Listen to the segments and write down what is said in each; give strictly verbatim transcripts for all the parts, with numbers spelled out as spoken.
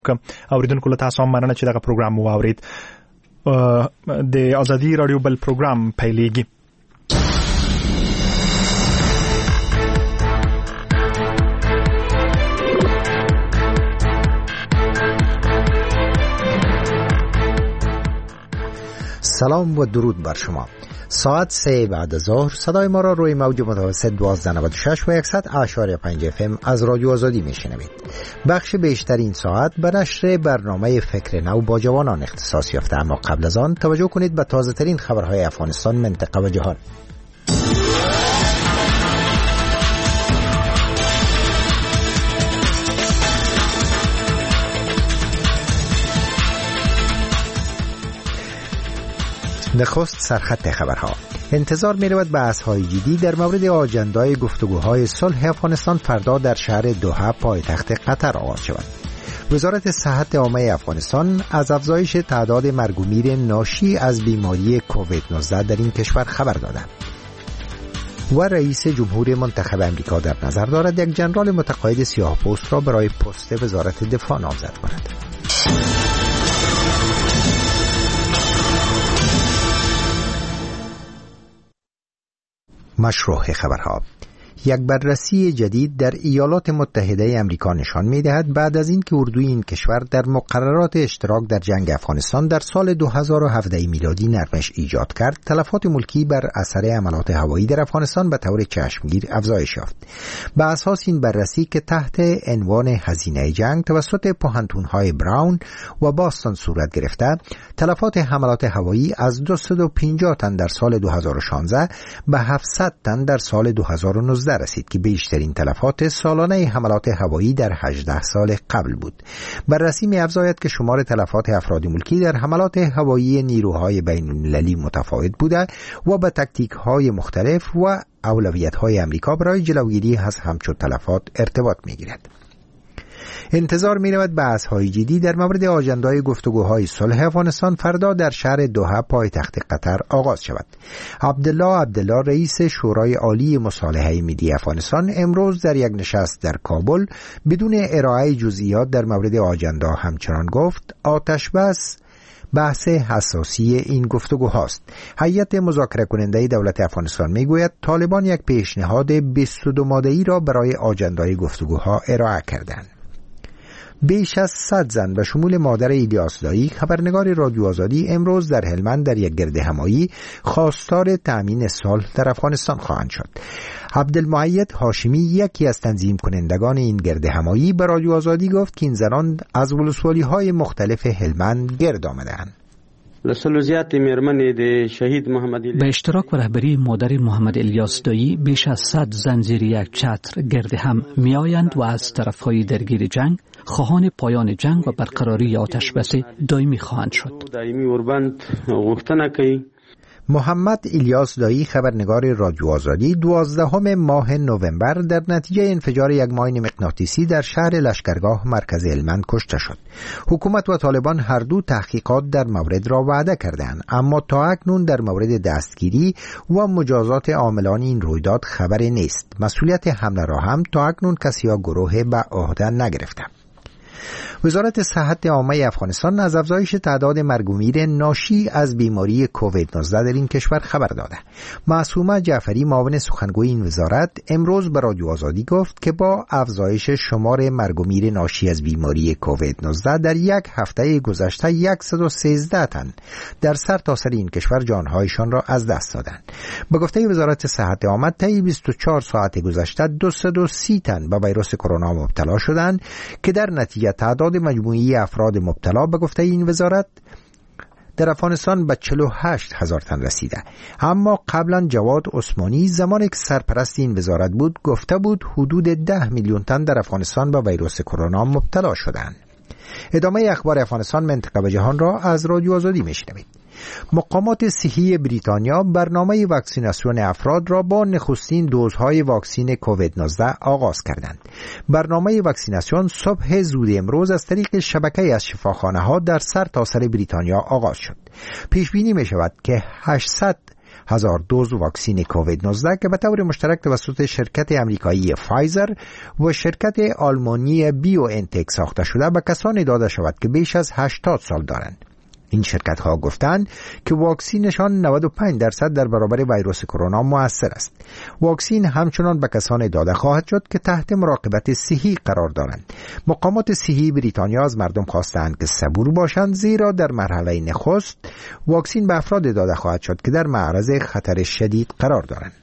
اوریدونکو له تاسو هم مننه چې دغه پروګرام مو واورید. د ازادي رادیو بل پروګرام پیلېږي. سلام و درود بر شما. ساعت سه بعد از ظهر صدای ما را روی موج متوسط دوازده نود و شش و صد اعشاری پنج اف ام از رادیو آزادی میشنوید. بخش بیشتر این ساعت به نشر برنامه فکر نو با جوانان اختصاص یافته، اما قبل از آن توجه کنید به تازه ترین خبرهای افغانستان، منطقه و جهان. نخست سرخط خبرها. انتظار می رود بحث‌های جدی در مورد آجندای گفتگوهای صلح افغانستان فردا در شهر دوحه پایتخت قطر آغاز شود. وزارت صحت عامه افغانستان از افزایش تعداد مرگ و میر ناشی از بیماری کووید نوزده در این کشور خبر داده و رئیس جمهور منتخب امریکا در نظر دارد یک ژنرال متقاعد سیاه‌پوست را برای پست وزارت دفاع نامزد کند. مشروع خبرها. یک بررسی جدید در ایالات متحده امریکا نشان می‌دهد بعد از اینکه اردوی این کشور در مقررات اشتراک در جنگ افغانستان در سال دو هزار و هفده میلادی نرمش ایجاد کرد، تلفات ملکی بر اثر حملات هوایی در افغانستان به طور چشمگیر افزایش یافت. بر اساس این بررسی که تحت عنوان هزینه جنگ توسط پوهنتون‌های براون و باستون صورت گرفته، تلفات حملات هوایی از دویست و پنجاه تن در سال دو هزار و شانزده به هفتصد تن در سال دو هزار و نوزده رسید که بیشترین تلفات سالانه حملات هوایی در هجده سال قبل بود. بررسی می‌افزاید که شمار تلفات افراد ملکی در حملات هوایی نیروهای بین‌المللی متفاوت بوده و به تاکتیک‌های مختلف و اولویت‌های امریکا برای جلوگیری از همچون تلفات ارتباط می‌گیرد. انتظار می‌رود بحث‌های جدی در مورد آجندای گفتگوهای صلح افغانستان فردا در شهر دوحه پایتخت قطر آغاز شود. عبدالله عبدالله رئیس شورای عالی مصالحه ملی افغانستان امروز در یک نشست در کابل بدون ارائه جزئیات در مورد آجندا همچنان گفت آتش بس بحث حساسی این گفتگوهاست. هیئت مذاکره کننده دولت افغانستان میگوید طالبان یک پیشنهاد بیست و دو ماده‌ای را برای آجندای گفتگوها ارائه کردند. بیش از صد زن به شمول مادر الیاس دایی خبرنگار رادیو آزادی امروز در هلمند در یک گردهمایی خواستار تأمین صلح در افغانستان خواهند شد. عبدالمعید هاشمی یکی از تنظیم کنندگان این گردهمایی به رادیو آزادی گفت که این زنان از ولسوالی‌های مختلف هلمند گرد آمده‌اند. به اشتراک و رهبری مادر محمد الیاس دایی بیش از صد زن زیر یک چتر گرد هم می آیند و از طرفهای درگیر جنگ خواهان پایان جنگ و برقراری آتش بس دائمی خواهند شد. محمد الیاس دایی خبرنگار رادیو آزادی دوازدهم ماه نوامبر در نتیجه انفجار یک ماین مغناطیسی در شهر لشکرگاه مرکز هلمند کشته شد. حکومت و طالبان هر دو تحقیقات در مورد را وعده کردند، اما تا اکنون در مورد دستگیری و مجازات عاملان این رویداد خبری نیست. مسئولیت حمله را هم تا اکنون کسی یا گروه به عهده نگرفته. وزارت صحت عامه افغانستان از افزایش تعداد مرگ و میر ناشی از بیماری کووید نوزده در این کشور خبر داده. معصومه جعفری معاون سخنگوی این وزارت امروز به رادیو آزادی گفت که با افزایش شمار مرگ و میر ناشی از بیماری کووید نوزده در یک هفته گذشته صد و سیزده تن در سرتاسر این کشور جانهایشان را از دست دادند. به گفته وزارت صحت عامه طی بیست و چهار ساعت گذشته دویست و سی تن به ویروس کرونا مبتلا شدند که در نتیجه تعداد مجموعی افراد مبتلا به گفته این وزارت در افغانستان به چهل و هشت هزار تن رسیده. اما قبلا جواد عثمانی زمانی که سرپرست این وزارت بود گفته بود حدود ده میلیون تن در افغانستان به ویروس کرونا مبتلا شدند. ادامه اخبار افغانستان، منطقه و جهان را از رادیو آزادی میشنوید. مقامات صحی بریتانیا برنامه واکسیناسیون افراد را با نخستین دوزهای واکسین کووید نوزده آغاز کردند. برنامه واکسیناسیون صبح زود امروز از طریق شبکه از شفاخانه‌ها در سرتاسر بریتانیا آغاز شد. پیش بینی می شود که هشتصد هزار دوز واکسن کووید نوزده که به طور مشترک توسط شرکت امریکایی فایزر و شرکت آلمانی بیو انتک ساخته شده به کسانی داده شود که بیش از هشتاد سال دارند. این شرکت ها گفتند که واکسینشان نود و پنج درصد در برابر ویروس کرونا مؤثر است. واکسین همچنان به کسانی داده خواهد شد که تحت مراقبت صحی قرار دارند. مقامات صحی بریتانیا از مردم خواستند که صبور باشند، زیرا در مرحله نخست واکسین به افراد داده خواهد شد که در معرض خطر شدید قرار دارند.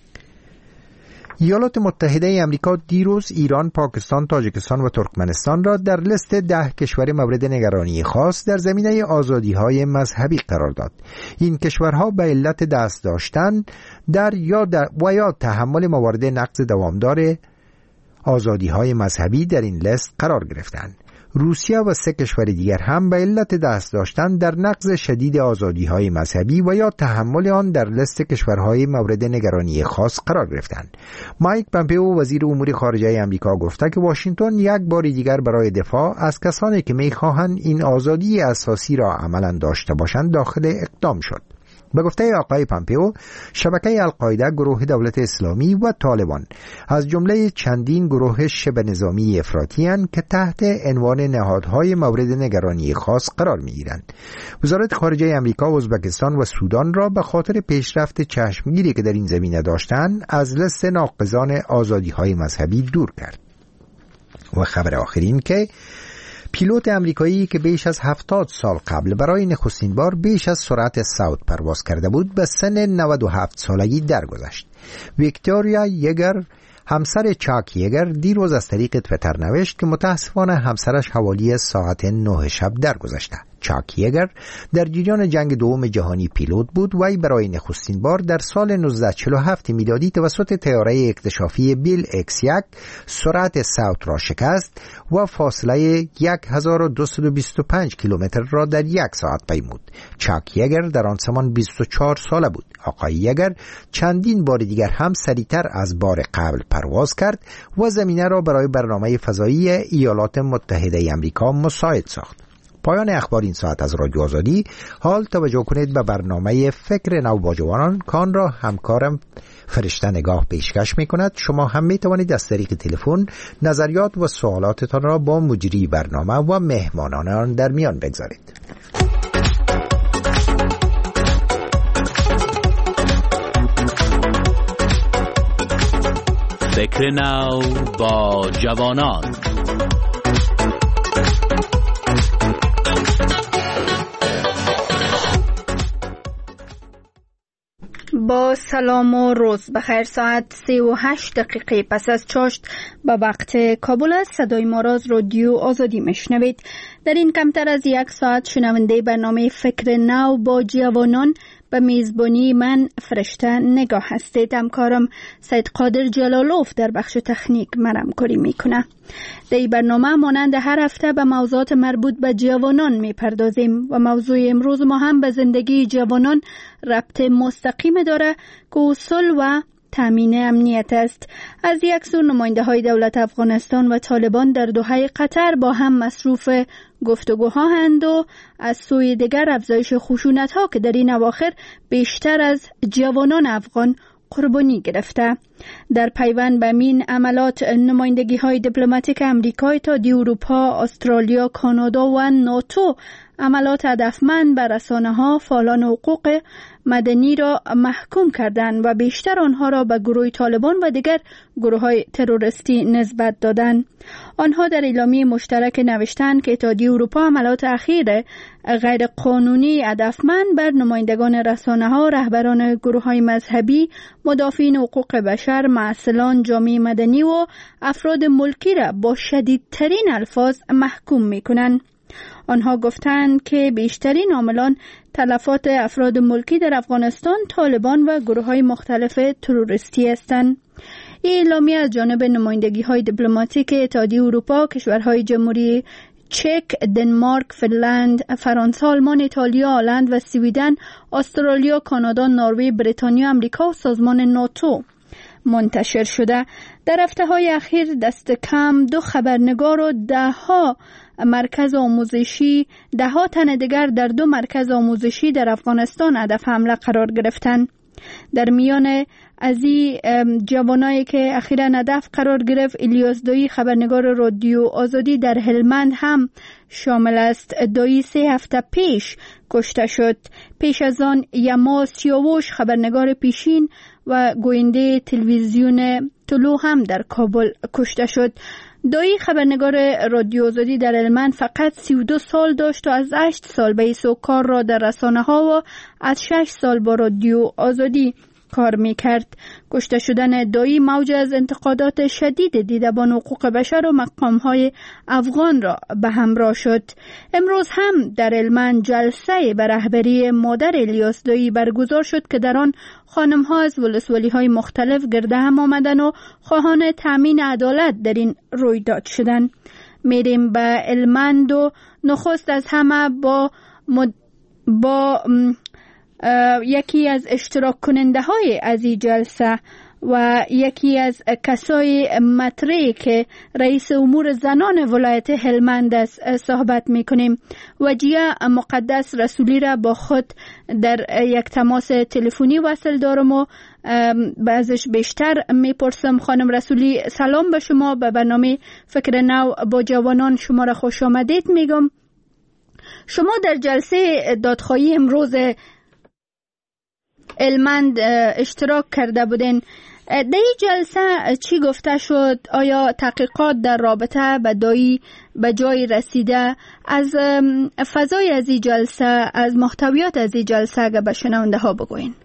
ایالات متحده امریکا دیروز ایران، پاکستان، تاجیکستان و ترکمنستان را در لیست ده کشور مورد نگرانی خاص در زمینه آزادی‌های مذهبی قرار داد. این کشورها به علت دست داشتن در یا در و یا تحمل موارد نقض دوامدار آزادی‌های مذهبی در این لیست قرار گرفتند. روسیه و سه کشور دیگر هم به علت دست داشتن در نقض شدید آزادی‌های مذهبی و یا تحمل آن در لیست کشورهای مورد نگرانی خاص قرار گرفتند. مایک پامپئو وزیر امور خارجه آمریکا گفته که واشنگتن یک بار دیگر برای دفاع از کسانی که می‌خواهند این آزادی اساسی را عملاً داشته باشند داخل اقدام شد. به گفته آقای پامپئو، شبکه القاعده، گروه دولت اسلامی و طالبان از جمله چندین گروه شبه نظامی افراطی اند که تحت عنوان نهادهای مورد نگرانی خاص قرار می‌گیرند. وزارت خارجه آمریکا ازبکستان و سودان را به خاطر پیشرفت چشمگیری که در این زمینه داشتند از لیست ناقضان آزادی‌های مذهبی دور کرد. و خبر آخرین که پیلوت امریکایی که بیش از هفتاد سال قبل برای نخستین بار بیش از سرعت صوت پرواز کرده بود به سن نود و هفت سالگی درگذشت. ویکتوریا یگر، همسر چاک یگر، دیروز از طریق توییتر نوشت که متاسفانه همسرش حوالی ساعت نه شب درگذشته. چاک یگر در جریان جنگ دوم جهانی پیلوت بود و برای نخستین بار در سال نوزده چهل و هفت میلادی توسط طیاره اکتشافی بیل اکس یک سرعت صوت را شکست و فاصله هزار و دویست و بیست و پنج کیلومتر را در یک ساعت پیمود. چاک یگر در آن زمان بیست و چهار ساله بود. آقای یگر چندین بار دیگر هم سریعتر از بار قبل پرواز کرد و زمینه را برای برنامه فضایی ایالات متحده آمریکا مساعد ساخت. پایان اخبار این ساعت از رادیو آزادی. حال توجه کنید به برنامه فکر نو با جوانان، کان را همکارم فرشته نگاه پیشکش می کند. شما هم می توانید از طریق تلفن نظریات و سوالاتتان را با مجری برنامه و مهمانان آن در میان بگذارید. فکر نو با جوانان. با سلام و روز بخیر. ساعت سی و هشت دقیقه پس از چاشت به وقت کابل است. صدای ما را از رادیو آزادی میشنوید. در این کمتر از یک ساعت شنونده برنامه فکر نو با جوانان به میزبانی من فرشته نگاه هستید. همکارم سید قادر جلالوف در بخش تکنیک مرم کاری میکنه. در این برنامه مانند هر هفته به موضوعات مربوط به جوانان میپردازیم و موضوع امروز ما هم به زندگی جوانان ربط مستقیم داره که اصول و تامین امنیت است. از یک سو نماینده های دولت افغانستان و طالبان در دوحه قطر با هم مصروف گفتگوها هستند و از سوی دیگر افزایش خشونت ها که در این اواخر بیشتر از جوانان افغان قربانی گرفته. در پیوند به این عملات نمایندگی های دیپلماتیک امریکا، اتحادیه اروپا، استرالیا، کانادا و ناتو عملات هدفمند بر رسانه‌ها فعالان حقوق مدنی را محکوم کردند و بیشتر آنها را به گروه طالبان و دیگر گروه‌های تروریستی نسبت دادند. آنها در اعلامیه مشترک نوشتند که اتحادیه اروپا عملات اخیر غیر قانونی هدفمند بر نمایندگان رسانه‌ها، رهبران گروه‌های مذهبی، مدافعین حقوق بشر، معسلان جامعه مدنی و افراد ملکی را با شدیدترین الفاظ محکوم می‌کنند. آنها گفتند که بیشترین عاملان تلفات افراد ملکی در افغانستان طالبان و گروه‌های مختلف تروریستی هستند. این اعلامیه از جانب نمایندگی‌های دیپلماتیک اتحادیه اروپا، کشورهای جمهوری چک، دنمارک، فنلند، فرانسه، آلمان، ایتالیا، هلند و سوئدن، استرالیا، کانادا، نروژ، بریتانیا، آمریکا و سازمان ناتو منتشر شده. در هفته‌های اخیر دست کم دو خبرنگار و ده ها مرکز آموزشی ده ها تن دیگر در دو مرکز آموزشی در افغانستان هدف حمله قرار گرفتند. در میان از این جوانایی که اخیراً هدف قرار گرفت، الیاس دایی خبرنگار رادیو آزادی در هلمند هم شامل است. دایی سه هفته پیش کشته شد. پیش از آن یما سیاوش خبرنگار پیشین و گوینده تلویزیون طلوع هم در کابل کشته شد. دایی خبرنگار رادیو آزادی در هلمند فقط سی و دو سال داشت و از هشت سال به ایسو کار را در رسانه ها و از شش سال با رادیو آزادی کار میکرد. کشته شدن دایی موج از انتقادات شدید دیدبان حقوق بشر و مقام های افغان را به همراه شد. امروز هم در هلمند جلسه به رهبری مادر الیاس دایی برگزار شد که در آن خانم ها از ولسوالی های مختلف گرد هم آمدن و خواهان تامین عدالت در این رویداد شدند. میریم به هلمند و نخست از همه با مد... با یکی از اشتراک کننده های از این جلسه و یکی از کسای مطرحی که رئیس امور زنان ولایت هلمند است صحبت میکنیم. وجیه مقدس رسولی را با خود در یک تماس تلفنی وصل دارم و بعضش بیشتر میپرسم. خانم رسولی سلام به شما، به برنامه فکر نو با جوانان شما را خوش آمدید میگم. شما در جلسه دادخواهی امروز هلمند اشتراک کرده بودین. در این جلسه چی گفته شد؟ آیا تحقیقات در رابطه به دایی به جای رسیده؟ از فضای از این جلسه، از محتویات از این جلسه اگر به شنونده ها بگوین.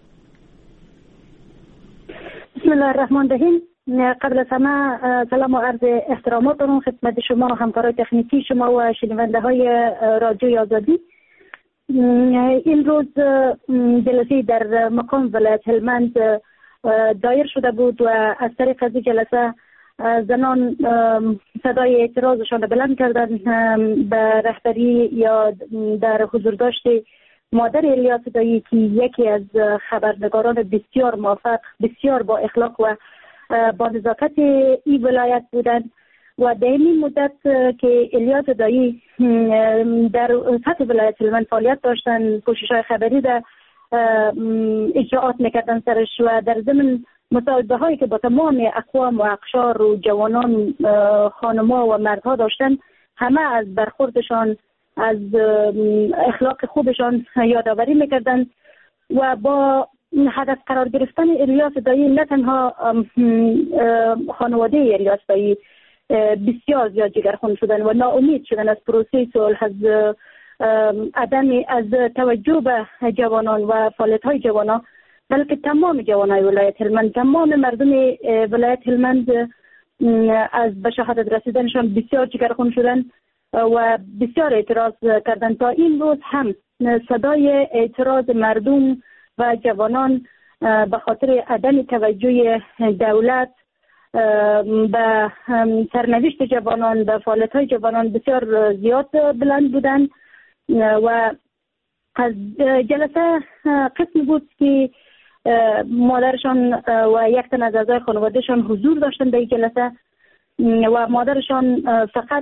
بسم الله الرحمن الرحیم. قبل از همه سلام و عرض احترامات دارم خدمت شما و همکارای تکنیکی شما و شنونده های رادیو آزادی. این روز جلسه در مقام ولایت هلمند دایر شده بود و از طریق از جلسه زنان صدای اعتراضشان بلند کردند به رهبری یا در حضور داشت مادر الیاس دایی که یکی از خبرنگاران بسیار موفق، بسیار با اخلاق و با نزاکت این ولایت بودند و در این مدت که الیاس دایی در سطح ولایت هلمند فعالیت داشتن، کوشش‌های خبری در اجراعات میکردن سرش و در ضمن مصاحبه هایی که با تمام اقوام و اقشار و جوانان، خانم‌ها و مردها داشتن، همه از برخوردشان، از اخلاق خوبشان یادآوری میکردن و با هدف قرار گرفتن الیاس دایی نه تنها خانواده الیاس دایی بسیار زیاد جگرخون شدن و ناامید شدن از پروسه صلح، از عدم از توجه به جوانان و فعالیت‌های جوانان، بلکه تمام جوانای ولایت هلمند، تمام مردم ولایت هلمند از به شهادت رسیدنشان بسیار جگرخون شدن و بسیار اعتراض کردن. تا این روز هم صدای اعتراض مردم و جوانان به خاطر عدم توجه دولت به سرنوشت جوانان، به فعالیت‌های جوانان بسیار زیاد بلند بودند و از جلسه قسم بود که مادرشان و یک تن از اعضای خانوادهشان حضور داشتن در این جلسه و مادرشان فقط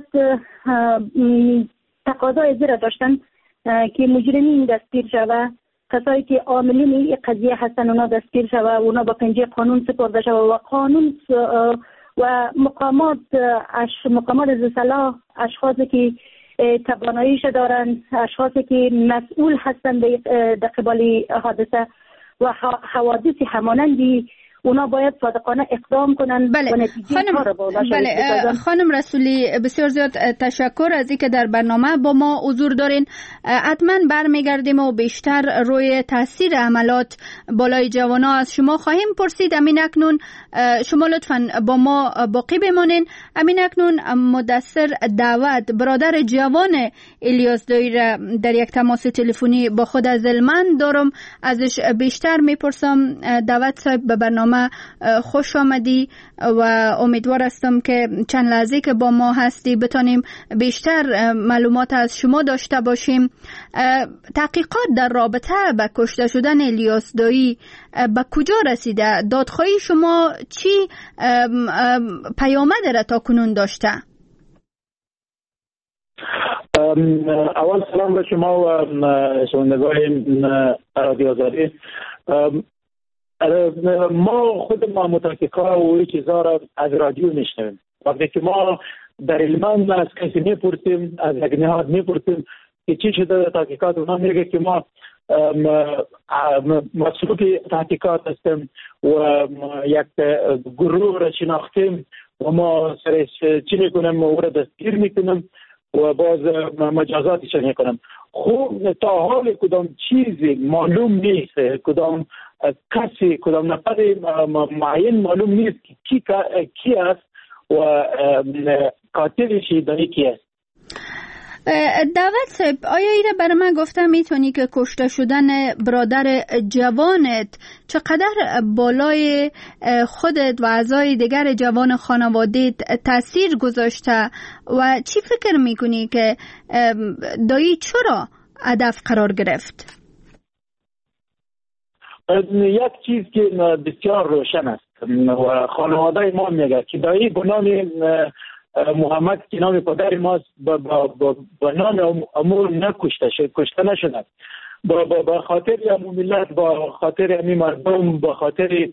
تقاضای زیر داشتن که مجرمین دستگیر شوه، کسایی که عاملین این قضیه هستن اونا دستگیر شوه، اونا با پنجه قانون سپرده شوه و قانون و مقامات مقامات ذوالصلاح، اشخاصی که تواناییش دارن، اشخاصی که مسئول هستن در قبال حادثه و حوادث همانندی، اونا باید صادقانه اقدام کنن. بله. و نتیجه خانم... کار با بله. خانم رسولی بسیار زیاد تشکر از اینکه در برنامه با ما حضور دارین. حتما برمیگردیم و بیشتر روی تاثیر عملات بالای جوانا از شما خواهیم پرسید. امین اکنون شما لطفاً با ما باقی بمانین. امین اکنون مدثر دعوت برادر جوان الیاس دایی را در یک تماس تلفنی با خود از هلمند دارم، ازش بیشتر میپرسم. دعوت صاحب به برنامه خوش آمدی و امیدوار هستم که چند لحظه که با ما هستی بتانیم بیشتر معلومات از شما داشته باشیم. تحقیقات در رابطه با کشته شدن الیاس دایی به کجا رسیده؟ دادخواهی شما چی پیامد را تا کنون داشته؟ اول سلام به شما و شنوندگان رادیو آزادی. ما خود ما متحققا و چیزا را از رادیو میشنویم. وقتی که ما در هلمند از کسی میپرسیم، از یک نهاد میپرسیم که چی شده در تحقیقات، اونا میگه که ما مصروف تحقیقات هستیم و یک گروه را شناختیم و ما سرش چی میکنیم، او را دستگیر میکنیم و باز مجازاتش میکنیم. خوب تا حال کدام چیزی معلوم نیست، کدام کسی، کدام نفر معین معلوم نیست که کی کی است و قاتلش دانی کی است. دعوت صاحب، آیا ایره برای من گفتم میتونی که کشته شدن برادر جوانت چقدر بالای خودت و اعضای دیگر جوان خانواده‌ت تاثیر گذاشته و چی فکر میکنی که دایی چرا هدف قرار گرفت؟ یک چیز که بسیار روشن است و خانواده ما میگه که دایی به نام محمد که نام پدر ماست به نام امور نکشته شد، کشته نشد. با خاطر امو ملت، با خاطر امی مردم، با خاطر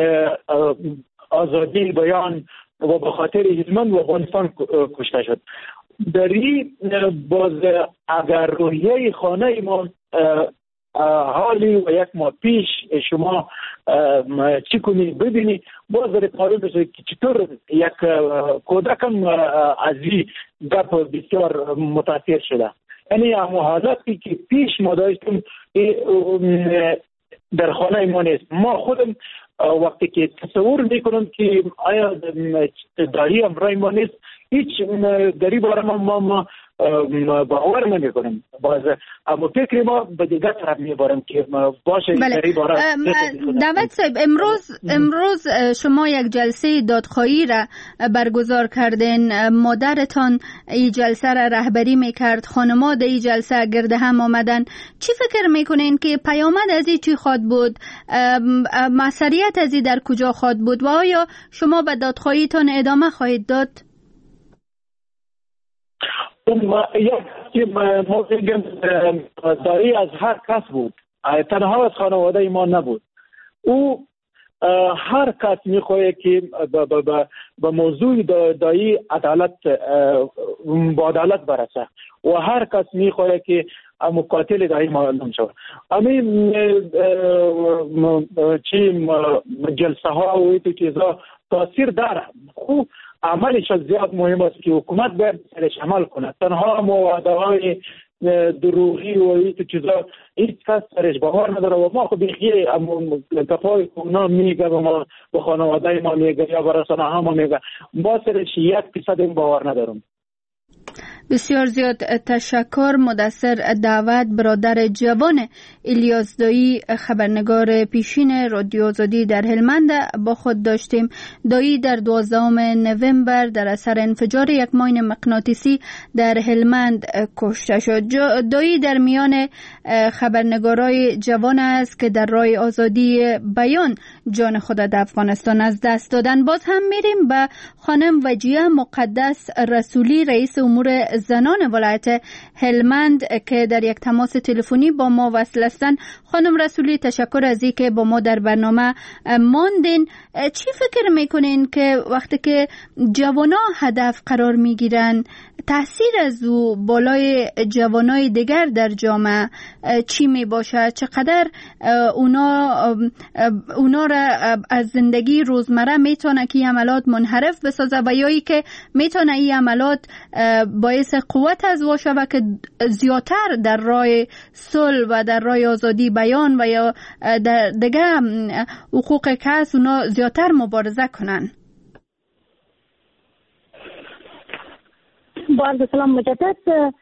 آزادی بیان و با خاطر هلمند و افغانستان کشته شد. در این باز اگر روحیه خانه ما حالی و یک ماه پیش شما چی کنی ببینی، باز در قابل بشه که چطور یک کودکم از این گپ بسیار متاثر شده. یعنی همون حالتی که پیش ما داشتیم در خانه ما نیست. ما خودم وقتی که تصور میکنم که آیا دایی امرای ما نیست، هیچ داری باره ما ما باور نمیکنیم. باز اما فکر ما به دیگه طرف میبارم که باشه داری باره. دعوت صاحب، امروز امروز شما یک جلسه دادخواهی را برگزار کردین. مادرتان این جلسه را رهبری میکرد، خانواده این جلسه گرد هم آمدن. چی فکر میکنین که پیامد از این چی خواد بود؟ مسئولیت از این در کجا خواد بود و آیا شما به دادخواهیتان ادامه خواهید داد؟ ما یک ما بگم دایی از هر کس بود، تنها از خانواده ما نبود. او هر کس میخواه که به موضوع دایی عدالت با عدالت برسه و هر کس میخواه که مقاتل دایی معلوم شود. همین چی جلسه ها و ایتو چیزا تاثیر داره. خوب عملش زیاد مهم است که حکومت باید سرش عمل کنه. تنها مواعده های دروغی و این چیزا هیچ کس سرش باور نداره و ما خود بخیه کفای اونا میگه و ما به خانواده ما میگه یا به رسانه ها ما میگه، ما سرش یک فیصد این باور ندارم. بسیار زیاد تشکر. مدثر دعوت، برادر جوان الیاس دایی، خبرنگار پیشین رادیو آزادی در هلمند با خود داشتیم. دایی در دوازدهم نوامبر در اثر انفجار یک ماین مغناطیسی در هلمند کشته شد. دایی در میان خبرنگارای جوان است که در راه آزادی بیان جان خود در افغانستان از دست دادن. باز هم میریم به خانم وجیه مقدس رسولی، رئیس امور زنان ولایت هلمند که در یک تماس تلفنی با ما وصل هستند. خانم رسولی، تشکر از اینکه با ما در برنامه ماندین. چی فکر میکنین که وقتی که جوانا هدف قرار میگیرن تاثیر از او بالای جوانای دیگر در جامعه چی می باشه؟ چقدر اونا اونا را از زندگی روزمره میتونه که عملات منحرف بسازه و یا ای که میتونه این عملات باعث قوت از واشه و که زیادتر در راه صلح و در راه آزادی بیان و یا در دیگه حقوق کس اونا زیادتر مبارزه کنن؟ با عرض سلام مجدد.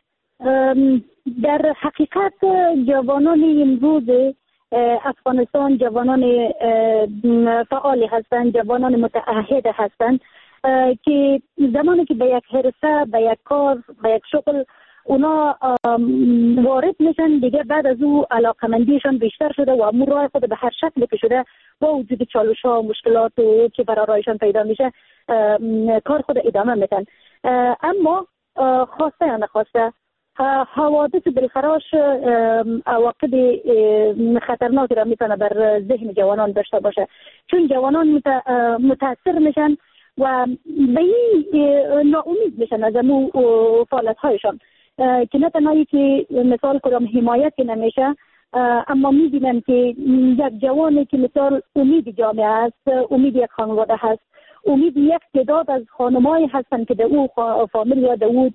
در حقیقت جوانان امروز افغانستان جوانان فعال هستند، جوانان متعهد هستند که زمانی که به یک حرفه، به یک کار، به یک شغل اونا وارد میشن، دیگه بعد از او علاقمندیشان بیشتر شده و امور راه خود به هر شکلی که شده با وجود چالش ها و مشکلات و که برای رایشان پیدا میشه کار خود ادامه میدن. اما خواسته یا نخواسته حوادث بالخراش عواقب خطرناکی را میتونه بر ذهن جوانان داشته باشه، چون جوانان متاثر میشن و به این ناامید میشن از امو فعالیت هایشان که نه تنهایی که مثال کدام حمایت که نمیشه، اما میبینن که یک جوانی که مثال امید جامعه است، امید یک خانواده هست، امید یک تعداد از خانمایی هستن که در او فامیل یا در او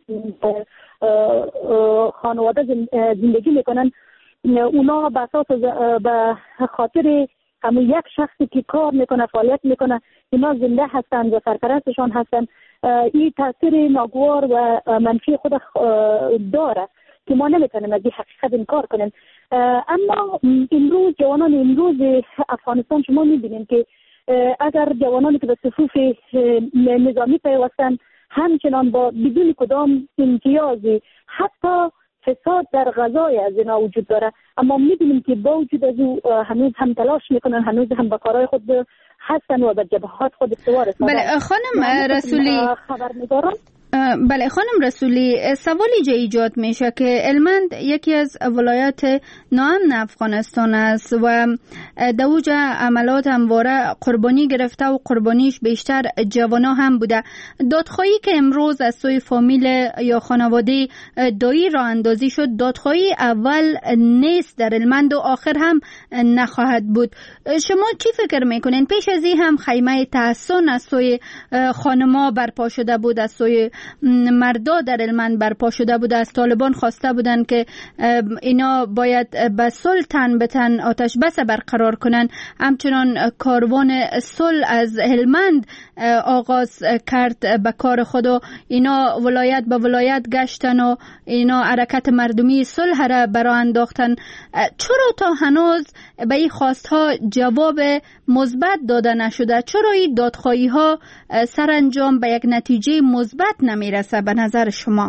خانواده زندگی میکنن، اونا به اساس به خاطر همون یک شخصی که کار میکنه فعالیت میکنه اینا زنده هستند و سرپرستشان هستند. این تاثیر ناگوار و منفی خود داره که ما نمیتونیم از این حقیقت انکار کنیم. اما امروز جوانان امروز افغانستان شما میبینید که اگر جوانانی که به صفوف نظامی پیوستن همچنان با بدون کدام امتیازی حتی فساد در غذای از اینا وجود داره، اما میبینیم که با وجود از او هنوز هم تلاش میکنن، هنوز هم به کارهای خود هستن و به جبهات خود استوار هستن. بله خانم رسولی، خبرنگاران بله خانم رسولی، سوالی جا ایجاد میشه که هلمند یکی از ولایات ناامن افغانستان است و در اوج عملات همواره قربانی گرفته و قربانیش بیشتر جوانا هم بوده. دادخواهی که امروز از سوی فامیل یا خانواده دایی را اندازی شد، دادخواهی اول نیست در هلمند و آخر هم نخواهد بود. شما چی فکر میکنین؟ پیش از این هم خیمه تحسن از سوی خانما برپا شده بود، از سوی مردا در هلمند برپا شده بود، از طالبان خواسته بودن که اینا باید به صلح تن به تن آتش بس برقرار کنن. همچنان کاروان صلح از هلمند آغاز کرد به کار خود و اینا ولایت به ولایت گشتن و اینا حرکت مردمی صلح را برا انداختن. چرا تا هنوز به این خواستها جواب مثبت داده نشده؟ چرا این دادخواهی ها سرانجام به یک نتیجه مثبت نمیرسه به نظر شما؟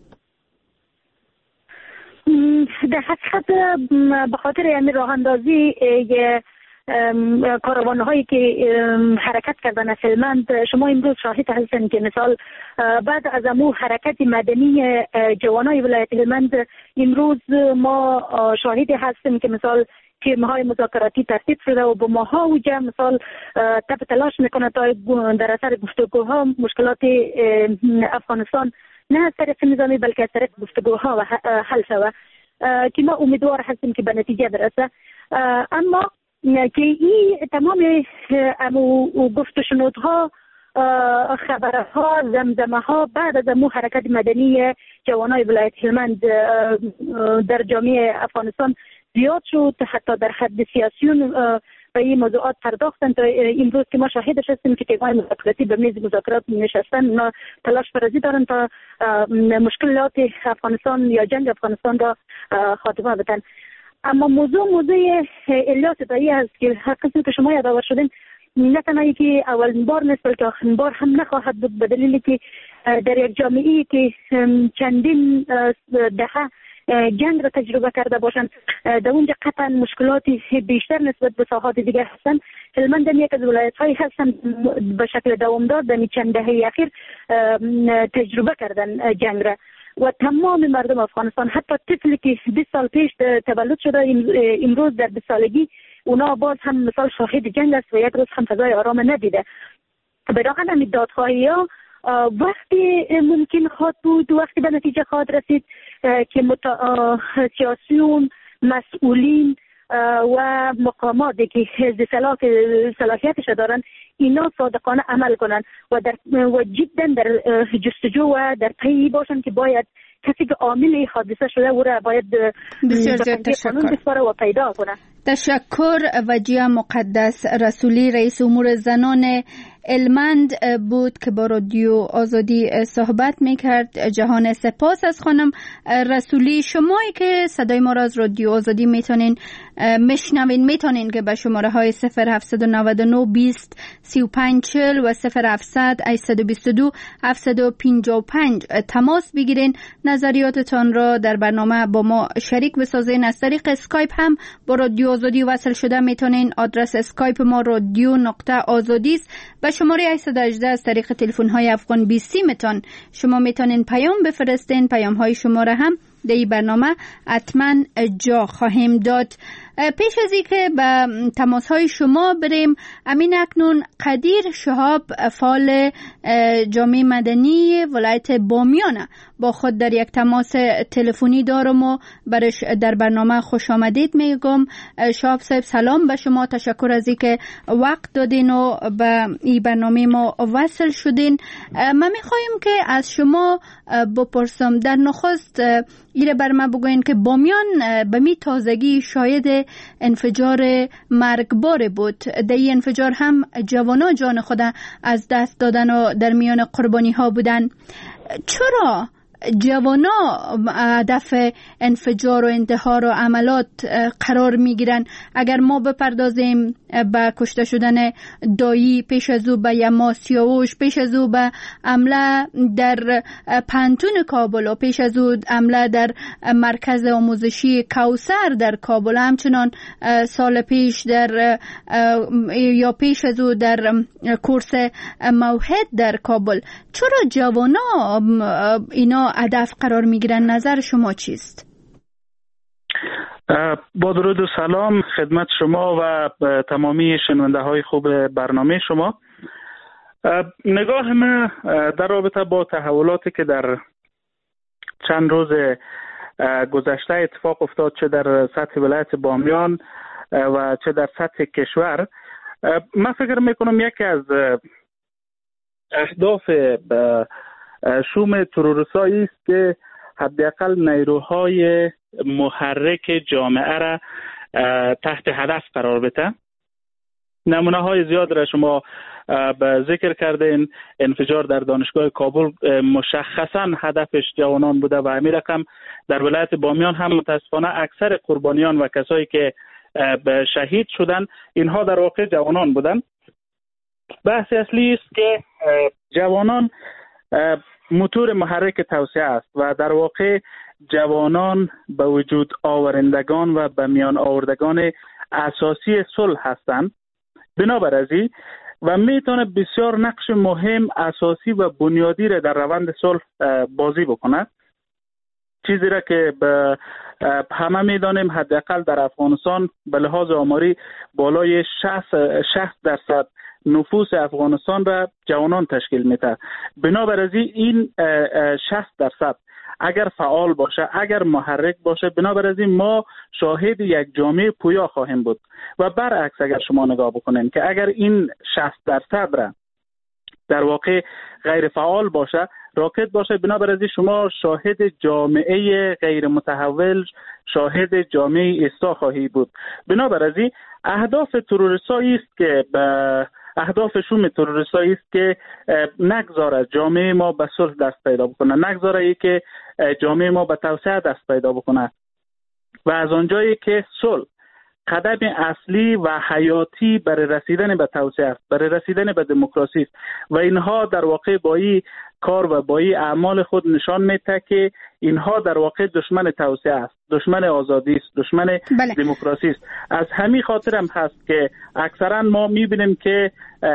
در حقیقت به خاطر یعنی راه اندازی کاروان هایی که حرکت کردن از هلمند، شما امروز شاهد هستین که مثال بعد از امو حرکت مدنی جوانای ولایت هلمند امروز ما شاهد هستیم که مثال تیم‌های مذاکراتی ترتیب شده و با ماها و جمع مثال تب تلاش میکنه تا در اثر گفتگوها مشکلات افغانستان نه از طریق نظامی بلکه از طریق گفتگوها حل شود که ما امیدوار هستیم که به نتیجه برسه. اما که این تمام امو گفت و شنودها، خبرها، زمزمه ها بعد از امو حرکت مدنی جوانای ولایت هلمند در جامعه افغانستان زیاد شد، حتی در حد سیاسیون به این موضوعات پرداختن تا امروز که ما شاهدش هستیم که تیم‌های مذاکراتی به میز مذاکرات نشستن، اونا تلاش فرضی دارن تا مشکلات افغانستان یا جنگ افغانستان را خاتمه بدن. اما موضوع موضوع الیاس دایی هست که هر قسمی که شما یادآور شدین نه تنهایی که اولین بار نیست بلکه آخرین بار هم نخواهد بود، به دلیلی که در یک جامعه‌ای که چندین دهه جنگ را تجربه کرده باشند در اونجا قطعا مشکلاتی بیشتر نسبت به ساحات دیگر هستند. هلمند یک از ولایت‌هایی هستند به شکل دوامدار در چند دهه اخیر تجربه کردن جنگ را و تمام مردم افغانستان، حتی طفلی که بیست سال پیش تولد شده امروز در بیست سالگی اونا باز هم مثال شاهد جنگ است و یک روز هم فضای آرام ندیده. بداخل همین دادخواهی ها وقتی ممکن خواهد بود، وقتی به نتیجه خواهد رسید که متا... سیاسیون، مسئولین و مقاماتی که حزب صلاح صلاحیتش دارن اینا صادقانه عمل کنن و در و جدا در جستجو و در پی باشن که باید کسی که عامل حادثه شده او را باید بسیار زیاد تشکر و پیدا کنه. تشکر. وجیه مقدس رسولی، رئیس امور زنان هلمند بود که با رادیو آزادی صحبت میکرد. جهان سپاس از خانم رسولی. شمایی که صدای ما را از رادیو آزادی میتونین میشنوین میتونین که به شماره های صفر هفت نه نه بیست سی و پنج چهل و صفر هفتصد هشتصد و بیست و دو هفتصد و پنجاه و پنج تماس بگیرین. نظریاتتان را در برنامه با ما شریک بسازین. از طریق اسکایپ هم با رادیو آزادی وصل شده میتونین. آدرس اسکایپ ما رادیو نقطه آزادی است. و شماره هشت یک هشت از طریق تلفن های افغان بیستی متون شما میتونین پیام بفرستین. پیام های شما را هم در این برنامه حتما جا خواهیم داد. پیش از این که به تماس های شما بریم، امین اکنون قدیر شهاب فعال جامعه مدنی ولایت بامیان با خود در یک تماس تلفنی دارم و برش در برنامه خوش آمدید میگم. شهاب صاحب سلام به شما، تشکر از این که وقت دادین و به این برنامه ما وصل شدین. من میخوایم که از شما بپرسم، در نخست ایره بر ما بگوین که بامیان به می تازگی شاید انفجار مرگبار بود. در این انفجار هم جوانا جان خود از دست دادن و در میان قربانی ها بودن. چرا جوانا هدف انفجار و انتحار و عملات قرار می گیرن؟ اگر ما بپردازیم به کشته شدن دایی، پیش از او به یما سیاوش، پیش از او به حمله در پانتون کابل و پیش از او حمله در مرکز آموزشی کوثر در کابل، همچنان سال پیش در یا پیش از او در کورس موحد در کابل، چرا جوانا اینا هدف قرار میگیرن؟ نظر شما چیست؟ با درود و سلام خدمت شما و تمامی شنونده های خوب برنامه شما. نگاه من در رابطه با تحولاتی که در چند روز گذشته اتفاق افتاد، چه در سطح ولایت بامیان و چه در سطح کشور، من فکر میکنم یکی از اهداف شوم تروریستایی است که حداقل نیروهای محرک جامعه را تحت هدف قرار بده. نمونه های زیاد را شما به ذکر کردین. انفجار در دانشگاه کابل مشخصا هدفش جوانان بوده و همین رقم در ولایت بامیان هم متاسفانه اکثر قربانیان و کسایی که به شهید شدن اینها در واقع جوانان بودن. بحث اصلی است که جوانان موتور محرک توسعه است و در واقع جوانان به وجود آورندگان و به میان آوردگان اساسی صلح هستند. بنابر ازی و میتونه بسیار نقش مهم، اساسی و بنیادی را در روند صلح بازی بکنه. چیزی را که به همه میدانیم حداقل در افغانستان به لحاظ آماری بالای شصت درصد نفوس افغانستان را جوانان تشکیل میده. بنابر ازی این شصت درصد اگر فعال باشه، اگر محرک باشه، بنابر ازی ما شاهد یک جامعه پویا خواهیم بود. و برعکس اگر شما نگاه بکنین که اگر این شصت درصد را در واقع غیر فعال باشه، راکت باشه، بنابر ازی شما شاهد جامعه غیر متحول، شاهد جامعه ایستا خواهی بود. بنابر ازی اهداف تروریستایی است که به اهداف شوم تروریستایی است که نگذاره جامعه ما به صلح دست پیدا بکنه، نگذاره ای که جامعه ما به توسعه دست پیدا بکنه و از آنجایی که صلح قدم اصلی و حیاتی برای رسیدن به توسعه است، برای رسیدن به دموکراسی است و اینها در واقع با این کار و با این اعمال خود نشان میده که اینها در واقع دشمن توسعه است، دشمن آزادی است، دشمن بله. دموکراسی است. از همین خاطر هم هست که اکثرا ما میبینیم که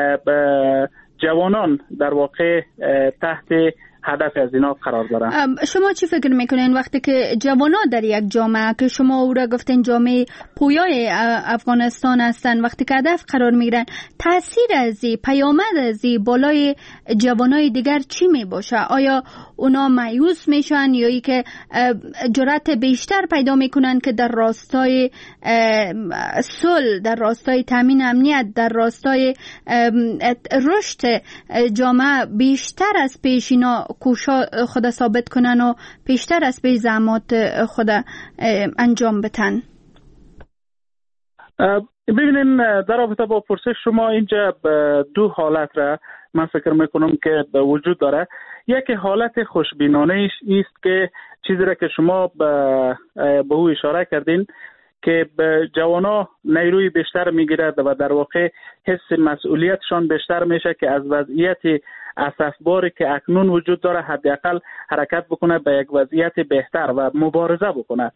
جوانان در واقع تحت هدف از اینا قرار دارن. شما چی فکر میکنین وقتی که جوانا در یک جامعه که شما او را گفتین جامعه پویای افغانستان هستن، وقتی که هدف قرار میگیرن، تاثیر از این، پیامد از این بالای جوانای دیگر چی میباشه؟ آیا اونا مایوس میشن یا ای که جرأت بیشتر پیدا میکنن که در راستای صلح، در راستای تامین امنیت، در راستای رشد جامعه بیشتر از پیش اینا کوشا خود ثابت کنن و بیشتر از پیش زحمات خود انجام بتن؟ ببینین در رابطه با پرسش شما اینجا دو حالت را من فکر میکنم که به وجود داره. یک حالت خوشبینانه است که چیزی را که شما به به او اشاره کردین که به جوانا نیروی بیشتر میگیرد و در واقع حس مسئولیتشان بیشتر میشه که از وضعیت اسفباری که اکنون وجود داره حداقل حرکت بکنه به یک وضعیت بهتر و مبارزه بکنه.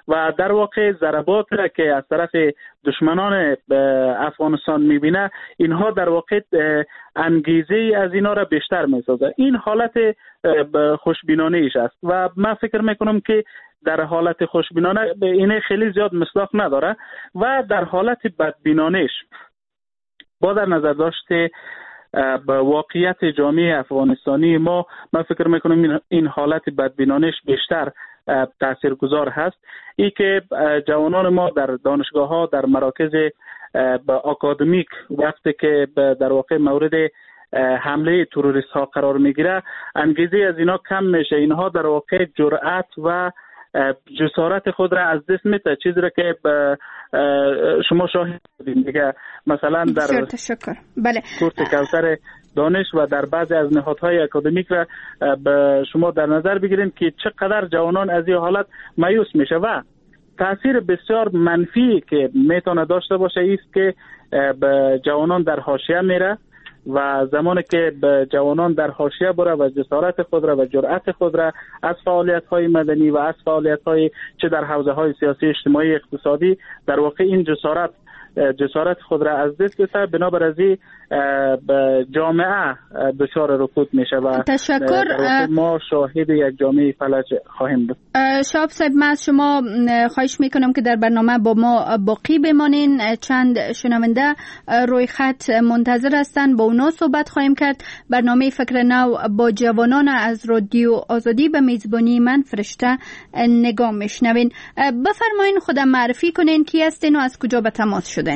و در واقع ضربات را که از طرف دشمنان افغانستان میبینه، اینها در واقع انگیزه از اینا را بیشتر میسازه. این حالت خوشبینانه ایش است و من فکر میکنم که در حالت خوشبینانه اینه خیلی زیاد مصداق نداره و در حالت بدبینانهش با در نظر داشته با واقعیت جامعه افغانستانی ما، من فکر میکنم این حالت بدبینانش بیشتر تاثیرگذار هست. ای که جوانان ما در دانشگاه ها، در مراکز اکادمیک وقتی که در واقع مورد حمله تروریست ها قرار میگیره، انگیزه از اینا کم میشه. اینها در واقع جرأت و جسارت خود را از دست میده، چیزی را که شما شاهد بودین دیگه، مثلا در بله. کورس کوثر دانش و در بعضی از نهادهای اکادمیک را به شما در نظر بگیرید که چقدر جوانان از این حالت مایوس میشه و تاثیر بسیار منفی که میتونه داشته باشه ایست که به جوانان در حاشیه میره و زمانی که به جوانان در حاشیه بره و جسارت خود را و جرأت خود را از فعالیت‌های مدنی و از فعالیت‌های چه در حوزه‌های سیاسی، اجتماعی، اقتصادی، در واقع این جسارت جسارت خود را از دست بده، بنابر از این جامعه دچار رکود میشه و تشکر. ما شاهد یک جامعه فلج خواهیم بود. شاب صاحب، من از شما خواهش میکنم که در برنامه با ما باقی بمانین. چند شنونده روی خط منتظر هستن، با اونا صحبت خواهیم کرد. برنامه فکر نو با جوانان از رادیو آزادی به میزبانی من فرشته نگاه میشنوین. بفرمایین خودم معرفی کنین، کی هستین و از کجا به تماس شدین؟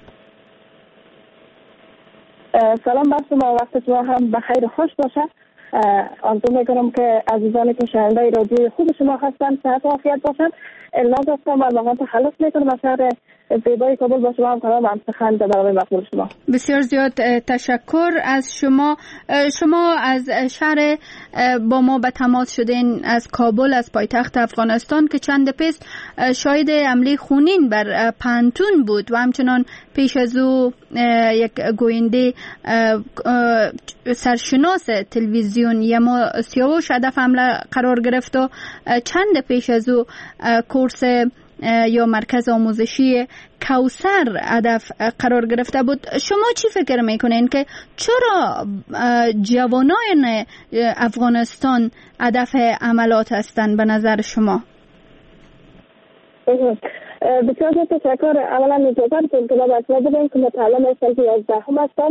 سلام بر شما، وقت شما هم بخیر و خوش باشه. آرزو میکنم که عزیزانی که شنونده رادیو خوب شما هستن صحت و عافیت باشن. الناز هستم و واقعا تخلص میکنم از شهر زیبای کابل با شما هم کنم و همسخن در برنامه مقبول شما. بسیار زیاد تشکر از شما. شما از شهر با ما به تماس شدین از کابل، از پایتخت افغانستان که چند پیش شاهد حمله خونین بر پانتون بود و همچنان پیش از او یک گوینده سرشناس تلویزیون یما سیاوش هدف حمله قرار گرفت و چند پیش از او کورس یا مرکز آموزشی کوثر هدف قرار گرفته بود. شما چی فکر میکنین که چرا جوانان افغانستان هدف عملات هستند به نظر شما؟ بسیار تشکر. اولا اجازه بدید که ما بسیار بدیم که متعلم صنف یازدهم هستم.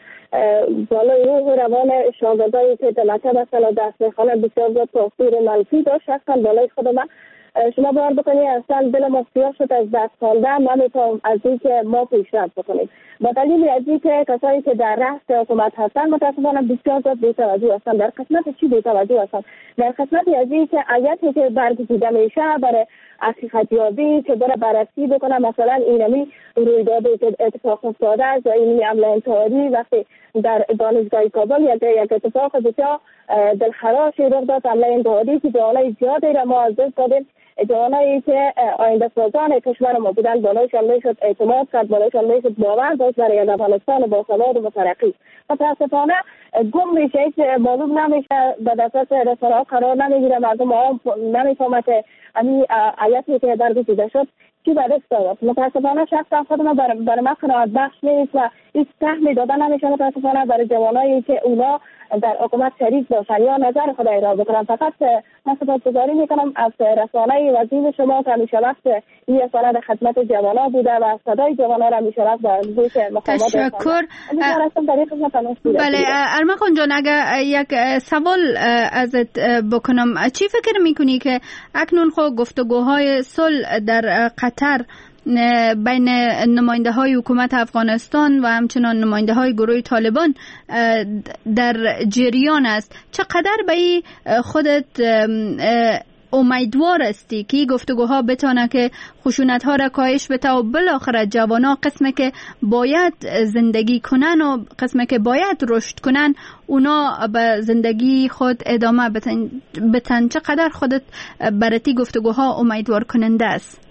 بالای روح روان شاگردایی که در مکتب مثلا درس میخوانند بسیار زیاد تاثیر منفی داشت. شخصا بالای خود من شما باور بکنید اصلا دل ما سیاه شد از درس خواندن، نمیتونم از این که ما پیشرفت بکنیم با دلیل از این که کسایی که در رأس حکومت هستن متاسفانه بسیار زیاد بی‌توجه هستن. در قسمت چی بی‌توجه هستن؟ در قسمت از این که آیاتی که برگزیده میشه برای حقیقت یابی که برای بررسی بکنه، مثلا اینمی رویدادی که اتفاق افتاده است یا اینمی عمل انتحاری وقتی در دانشگاه کابل یک یک اتفاق بسیار دلخراشی رخ داد، عمل انتحاری که جوانای زیادی را ما از دست دادیم. جوانایی که آینده سازان کشور ما بودن بالایشان میشد اعتماد کرد، بالایشان میشد باور داشت برای افغانستان با ثبات و مترقی. متاسفانه گم میشه، هیچ معلوم نمیشه، به دسترس رسانه‌ها قرار نمیگیره، مردم عام نمیفهمه که این آیاتی که برگزیده شد چی به دست آورد. متاسفانه شخصا خودم برای من قناعت بخش نیست و هیچ سهمی داده نمیشه متاسفانه برای جوانایی که اونا در حکومت شریک باشن یا نظر خود ارائه بکنن. فقط من سپاسگزاری میکنم از رسانه وزیر شما که همیشه وقت این رسانه در خدمت جوانان بوده و صدای جوانان را همیشه وقت در گوش مقامات تشکر. بله ارمغان جان، اگر یک سوال ازت بکنم، چی فکر میکنی که اکنون خود گفتگوهای صلح در قطر بین نماینده های حکومت افغانستان و همچنان نماینده های گروه طالبان در جریان است، چقدر به خودت امیدوار هستی که گفتگوها بتونه که خشونت ها را کاهش بده و بالاخره جوانا قسمی که باید زندگی کنن و قسمی که باید رشد کنن اونا به زندگی خود ادامه بتن, بتن. چقدر خودت برای گفتگوها امیدوار کننده است؟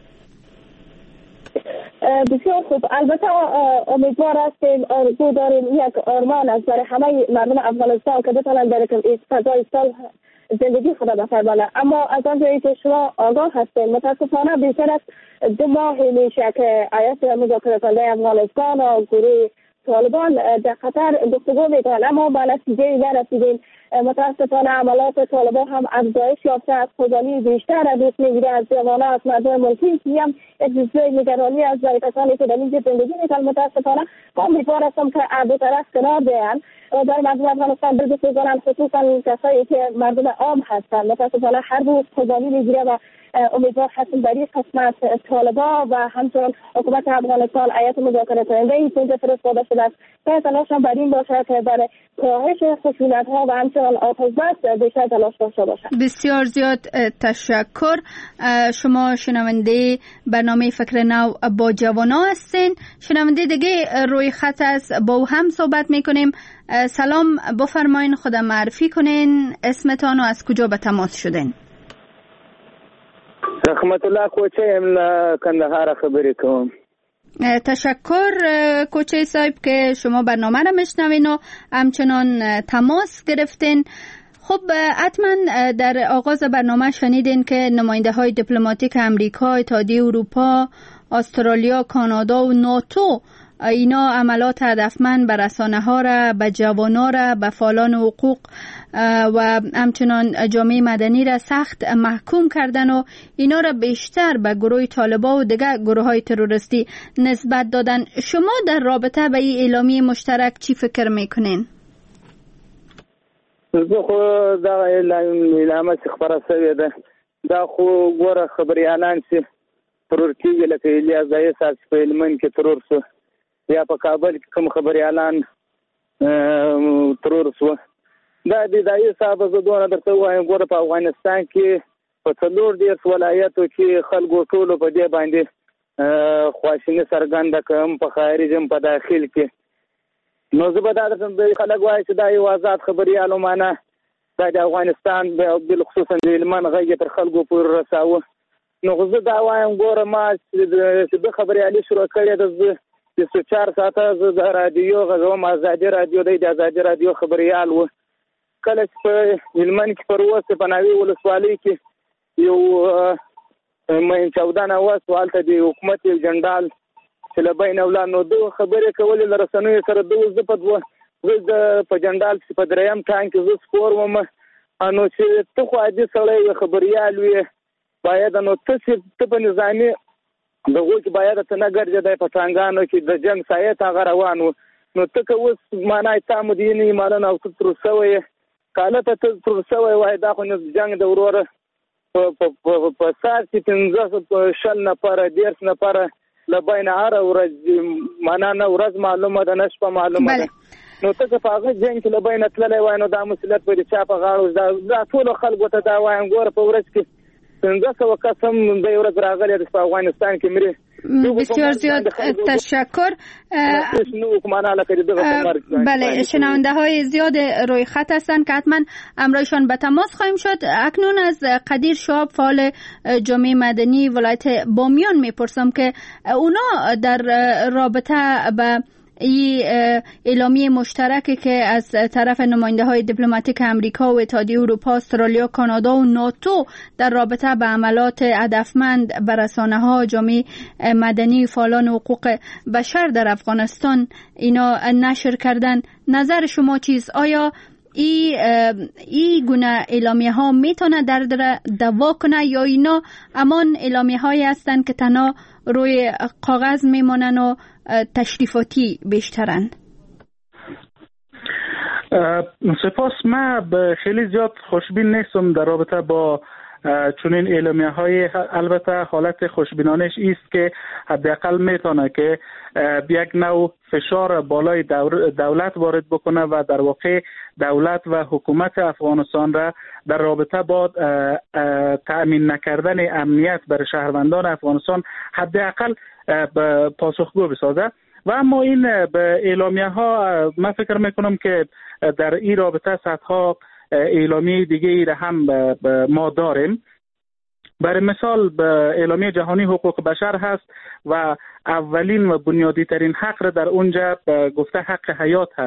بسیار خوب. البته امیدوار هستیم، آرزو داریم، یک آرمان است برای همه مردم افغانستان که بتونن در فضای صلح زندگی خود بفرمانه. اما از آنجایی که شما آگاه هستید متاسفانه بیشتر از دو ماه میشه که ایالات مذاکره کننده افغانستان و گروه طالبان در قطر گفتگو میکنند، اما به نتیجه نرسیدیم. متاسفانه عملات طالبان هم افزایش یافته از قربانی بیشتر از میگیره از جوانان، از مردم ملکی که هم یک چیزای نگرانی از برای کسانی که در اینجا زندگی میکنند. متاسفانه امیدوار هستم که هر دو طرف کنار بیان و در مردم افغانستان بگوش کنند، خصوصا کسایی که مردم عام هستند. متاسفانه هر روز قربانی میگیره و امیدوار هستم در این قسمت طالبان و همچنین حکومت افغانستان ایالات مذاکره کننده این اینجا فرستاده شده است که تلاششان بر این باشه که برای کاهش خشونت‌ها و همچنین آتش بس بیشتر تلاش داشته باشند. بسیار زیاد تشکر. شما شنونده برنامه فکر نو با جوانا هستین. شنونده دیگه روی خط است، با هم صحبت میکنیم. سلام، بفرمایین خودم معرفی کنین، اسمتان و از کجا به تماس شدین؟ رحمت الله کوچه ام کندهار خبرې کوم. تشکر کوچه صاحب که شما برنامه را میشنوین و همچنان تماس گرفتین. خب حتما در آغاز برنامه شنیدین که نماینده های دیپلماتیک امریکا، اتحادیه اروپا، استرالیا، کانادا و ناتو اینا عملات هدفمند بر رسانه ها را، به جوانان را، به فعالان حقوق و همچنان جامعه مدنی را سخت محکوم کردن و اینا را بیشتر به گروه طالبان و دیگر گروه های تروریستی نسبت دادن. شما در رابطه به این اعلامیه مشترک چی فکر میکنین؟ زه خو دا اعلامیه چې خبره شوې ده دا خو ګوره خبریالان چې ترور کېږي لکه الیاس ځایي صاحب چې په هلمند کې ترور شو یا په کابل کې کوم خبریالان ترور شو دا د ځایي صاحب زه دونه درته ووایم ګوره په افغانستان کې په څلور دېرش ولایتو کې خلکو ټولو په دې باندې خواشیني څرګنده کړم په خارج هم په داخل کې. نو زه به دا درته د خلک وایي چې دا یو آزاد خبریالو معنی دا د افغانستان بالخصوصا د هلمند غږ یې تر خلکو پورې رساوه. نو زه دا وایم ګوره ما چې د خبریالي شروع کړې ده زه د چار ساعته زه د رادیو غږوم، ازادي رادیو دی د ازادي رادیو خبریال و. کله چې په هلمند کې پر اوس په ناوې ولسوالۍ کې یو مین چودان اواز هلته د حکومت یو جنرال چې له بین اولاد نو دو خبرې کولې له رسنیو سره دو زه په دوه زه د په جنرال په دریم ټانک کې زه سپور وم. نو چې ته خو عادي سړی یې خبریال وې باید نو ته چې ته په نظامي دغو کې باید ته نه ګرځېدی په ټانګانو کې د جنګ سایت هغه روان و. نو ته که اوس معنی تا مدینې ایمالن او ته تر شوی کاله ته ته تر شوی وای دا خو جنګ د وروره په سار چې پنځه شل نفره دېرش نفره له بین هره ورځ معنا نه ورځ معلومه ده نه شپه معلومه ده. نو ته که په هغه جنګ کې له بینه تللی وای نو دا مسؤلیت به د چا په غاړه دا ټولو خلکو ته دا وایم ګوره په ورځ کې پنځه سوه کس هم د یو ورځ راغلی په افغانستان کې مري. بسیار زیاد تشکر. بله شنونده های زیاد روی خط هستند که حتما امرایشان به تماس خواهیم شد. اکنون از قدیر شعب فعال جامعه مدنی ولایت بامیان میپرسم که اونا در رابطه به این اعلامیه مشترکی که از طرف نماینده های دیپلماتیک امریکا و اتحادیه اروپا، استرالیا، کانادا و ناتو در رابطه به عملات هدفمند بر رسانه ها، جامعه مدنی، فعالان حقوق بشر در افغانستان اینا نشر کردن، نظر شما چیست؟ آیا ای ای گونه اعلامیه ها میتونه در دوا کنه یا اینا امان اعلامیه هایی هستند که تنها روی کاغذ میمونن و تشریفاتی بیشترن؟ سپاس. من خیلی زیاد خوشبین نیستم در رابطه با چنین اعلامیه های. البته حالت خوشبینانش است که حداقل میتونه که یک نوع فشار بالای دولت وارد بکنه و در واقع دولت و حکومت افغانستان را در رابطه با تأمین نکردن امنیت برای شهروندان افغانستان حداقل پاسخگو بسازه. و اما این به اعلامیه ها من فکر میکنم که در این رابطه صدها اعلامیه دیگه ای را هم ما داریم. برای مثال به اعلامیه جهانی حقوق بشر هست و اولین و بنیادی ترین حق را در اونجا گفته حق حیات هست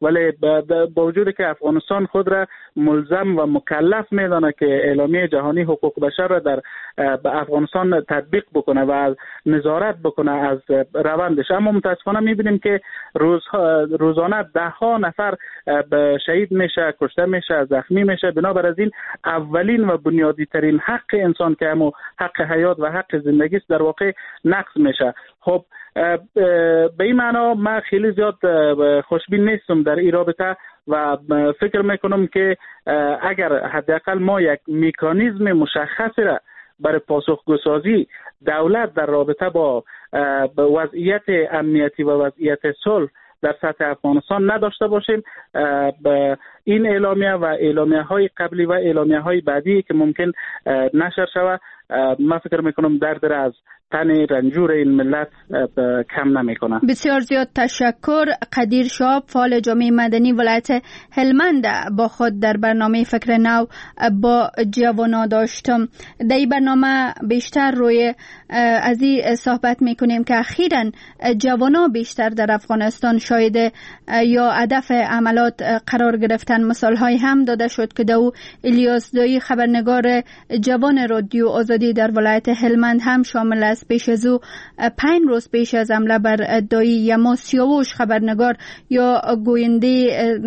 ولی با وجودی که افغانستان خود را ملزم و مکلف میدانه که اعلامیه جهانی حقوق بشر را در افغانستان تطبیق بکنه و نظارت بکنه از روندش، اما متاسفانه میبینیم که روز روزانه ده ها نفر شهید میشه، کشته میشه، زخمی میشه. بنابر از این اولین و بنیادی ترین حق انسان که همو حق حیات و حق زندگی است در واقع نقض میشه. خب به این معنا من خیلی زیاد خوشبین نیستم در این رابطه و فکر میکنم که اگر حداقل ما یک مکانیزم مشخصی را برای پاسخگوسازی دولت در رابطه با وضعیت امنیتی و وضعیت صلح در سطح افغانستان نداشته باشیم، این اعلامیه و اعلامیه های قبلی و اعلامیه های بعدی که ممکن نشر شود، من فکر میکنم درد را از تن رنجور این ملت کم نمیکنه. بسیار زیاد تشکر. قدیر شاب، فعال جامعه مدنی ولایت هلمند، با خود در برنامه فکر نو با جوانا داشتم. در این برنامه بیشتر روی از این صحبت میکنیم که اخیراً جوانا بیشتر در افغانستان شاید یا هدف عملات قرار گرفتن. مثال های هم داده شد که دو الیاس دایی خبرنگار جوان رادیو آزادی در ولایت هلمند هم شامل است. پیش از او پنج روز پیش از حمله بر دایی یما سیاوش خبرنگار یا گوینده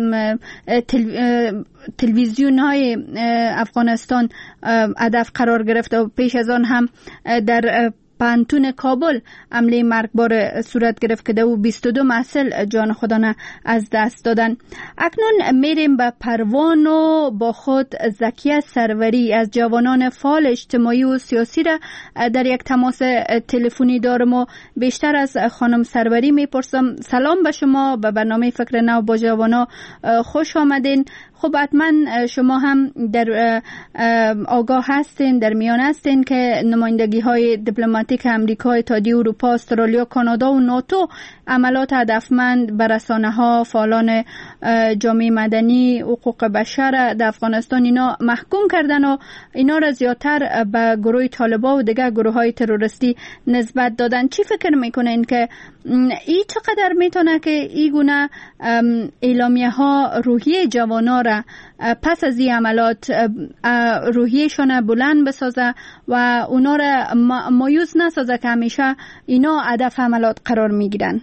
تلویزیون های افغانستان هدف قرار گرفت و پیش از آن هم در پانتون کابل حمله مرگبار صورت گرفت که دو بیست و دو محصل جان خودانه از دست دادن. اکنون میریم به پروان و با خود زکیه سروری از جوانان فعال اجتماعی و سیاسی را در یک تماس تلفنی دارم و بیشتر از خانم سروری میپرسم. سلام به شما، به برنامه فکر نو با جوانا خوش آمدین. خب حتما شما هم در آگاه هستین، در میان هستین که نمایندگی های دیپلماتیک امریکا، اتحادیه اروپا، استرالیا، کانادا و ناتو عملات هدفمند بر رسانه ها، فعالان جامعه مدنی، حقوق بشر در افغانستان اینا محکوم کردن و اینا را زیادتر به گروه طالبان و دیگر گروه های تروریستی نسبت دادن. چی فکر میکنین که ای چقدر میتونه که ای گونه اعلامیه ها روحیه جوانا را پس از این عملات روحیهشان بلند بسازه و اونا را مایوس نسازه که همیشه اینا هدف عملات قرار میگیرن؟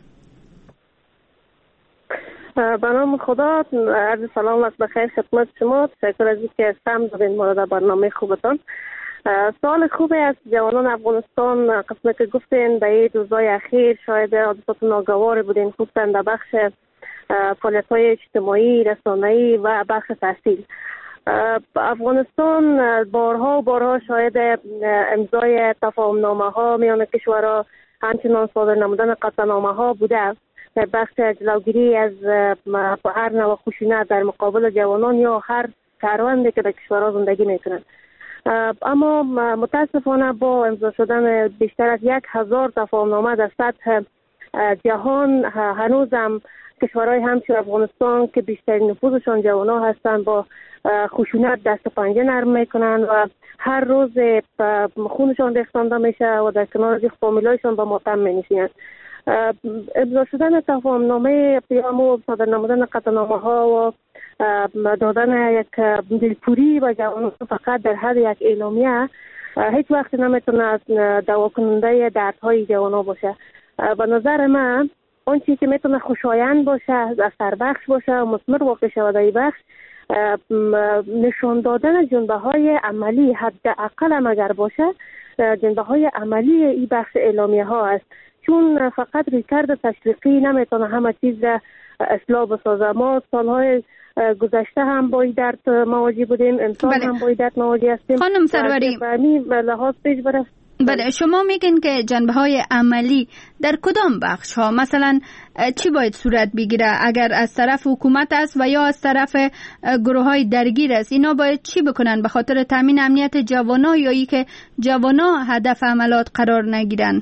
به نام خدا، عرض سلام و بخیر خدمت شما. تشکر از اینکه سهم دادین ما در برنامه خوبتان. سوال خوبی از جوانان افغانستان. قسمت که گفتین به این روزهای اخیر شاید حادثات ناگواری بودین، خصوصا در بخش فعالیت‌های اجتماعی، رسانه‌ای و بخش تحصیل. افغانستان بارها و بارها شاید امضای تفاهم‌نامه‌ها میان کشورها، همچنان صادر نمودن قطعنامه‌ها بوده در بخش جلوگیری از هر نوع خشونت در مقابل جوانان یا هر کاروانی که در کشورها زندگی میکنند. اما متاسفانه با امضا شدن بیشتر از یک هزار تفاهمنامه در سطح جهان، هنوز هم کشورهای همچون افغانستان که بیشترین نفوذشان جوانان هستند با خشونت دست و پنجه نرم میکنن و هر روز خونشان ریختانده میشه و در کنار ریخت فامیلایشان با ماتم مینشینند. امضا شدن تفاهمنامه پیام و صادر نمودن قطعنامه ها و دادن یک دلپوری و جوانان فقط در حد یک اعلامیه هیچ وقت نمیتونه دوا کننده دردهای جوانان باشه. به نظر من اون چیزی که میتونه خوشایند باشه، اثر بخش باشه و مثمر واقع شود در این بخش، نشان دادن جنبه های عملی، حداقل هم اگر باشه جنبه های عملی این بخش اعلامیه ها است، چون فقط ریکارد تشویقی نمیتونه همه چیز را اصلاح بسازه. ما سالهای گذشته هم با این درد مواجه بودیم، امسال بله. هم با این درد مواجه هستیم. خانم سروری، لحاظ پیش بره. بله، شما میگین که جنبه های عملی در کدام بخش ها مثلا چی باید صورت بگیره؟ اگر از طرف حکومت است و یا از طرف گروه های درگیر است، اینا باید چی بکنن به خاطر تامین امنیت جوانا یا ای که جوانا هدف عملات قرار نگیرن؟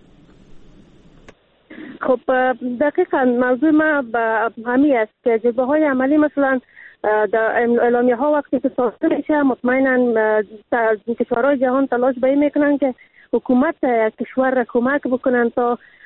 خب دقیقاً موضوع ما به همین است که جنبه های عملی مثلا در اعلامیه ها وقتی که صادر میشه مطمئناً کشورهای جهان تلاش به این میکنن که حکومت کشور را کمک بکنن تا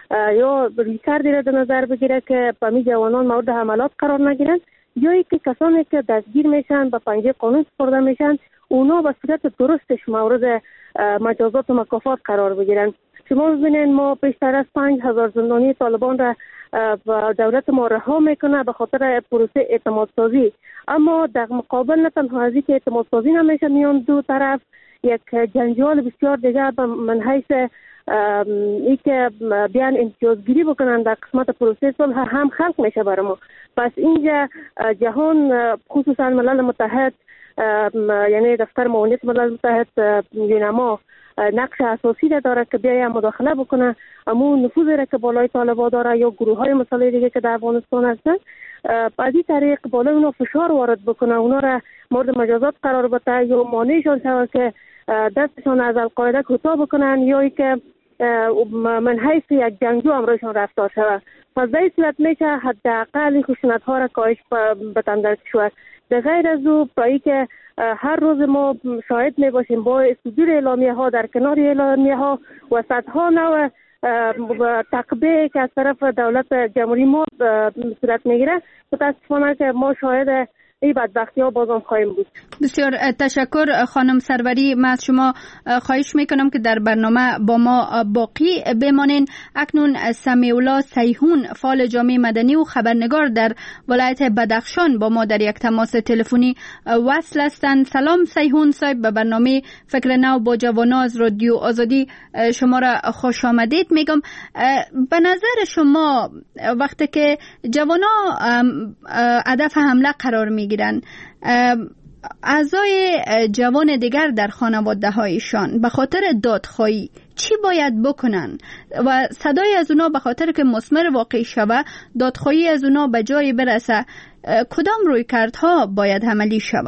یا ریکاردی را در نظر بگیره که پمی جوانان مورد حملات قرار نگیرن، یا ای که کسانی که دستگیر میشن به پنجه قانون سپرده میشن اونا به صورت درستش مورد مجازات و مکافات قرار بگیرن. شما ببینید ما بیشتر از پنج هزار زندانی طالبان را دولت ما رها میکنه به خاطر پروسه اعتماد سازی، اما در مقابل نه تنها از اینکه اعتماد سازی نمیشه میان دو طرف، یک جنجال بسیار دیگر من حیث ای که بیان امتیازگیری بکنن در قسمت پروسه صلح هم خلق میشه برای ما. پس اینجا جهان خصوصا ملل متحد یعنی دفتر معاونیت ملل متحد یونما نقش اساسی داره که بیاید مداخله بکنه، اما نفوذی را که بالای طالبان داره یا گروه های مسئله دیگه که در افغانستان هستن از این طریق بالای اونا فشار وارد بکنه، اونا را مورد مجازات قرار بده یا مانعشان شود که دستشان از القاعده کوتاه بکنن یا ای که من حیث یک جنگجو امرایشان رفتار شود. پس در این صورت میشه حداقل خشونت ها را کاهش بدن در کشور. در غیر از او پایی که هر روز ما شاهد می باشیم با صدور اعلامیه ها در کنار اعلامیه ها و صدها نوع تقبیه که از طرف دولت جمهوری ما صورت میگیره، متاسفانه که ما شاهد این بدبختی ها بازم خواهیم بود. بسیار تشکر خانم سروری. من از شما خواهش میکنم که در برنامه با ما باقی بمانین. اکنون سمیعالله سیحون فعال جامعه مدنی و خبرنگار در ولایت بدخشان با ما در یک تماس تلفنی وصل هستند. سلام سیحون صاحب، به برنامه فکر نو با جوانا از رادیو آزادی شما را خوش آمدید میگم. به نظر شما وقتی که جوانا هدف حمله قرار میگیرن، اعضای جوان دیگر در خانواده هایشان به خاطر دادخواهی چی باید بکنن و صدای از اونا به خاطر که مثمر واقع شوه دادخواهی از اونا به جای برسه، کدام رویکردها باید عملی شوه؟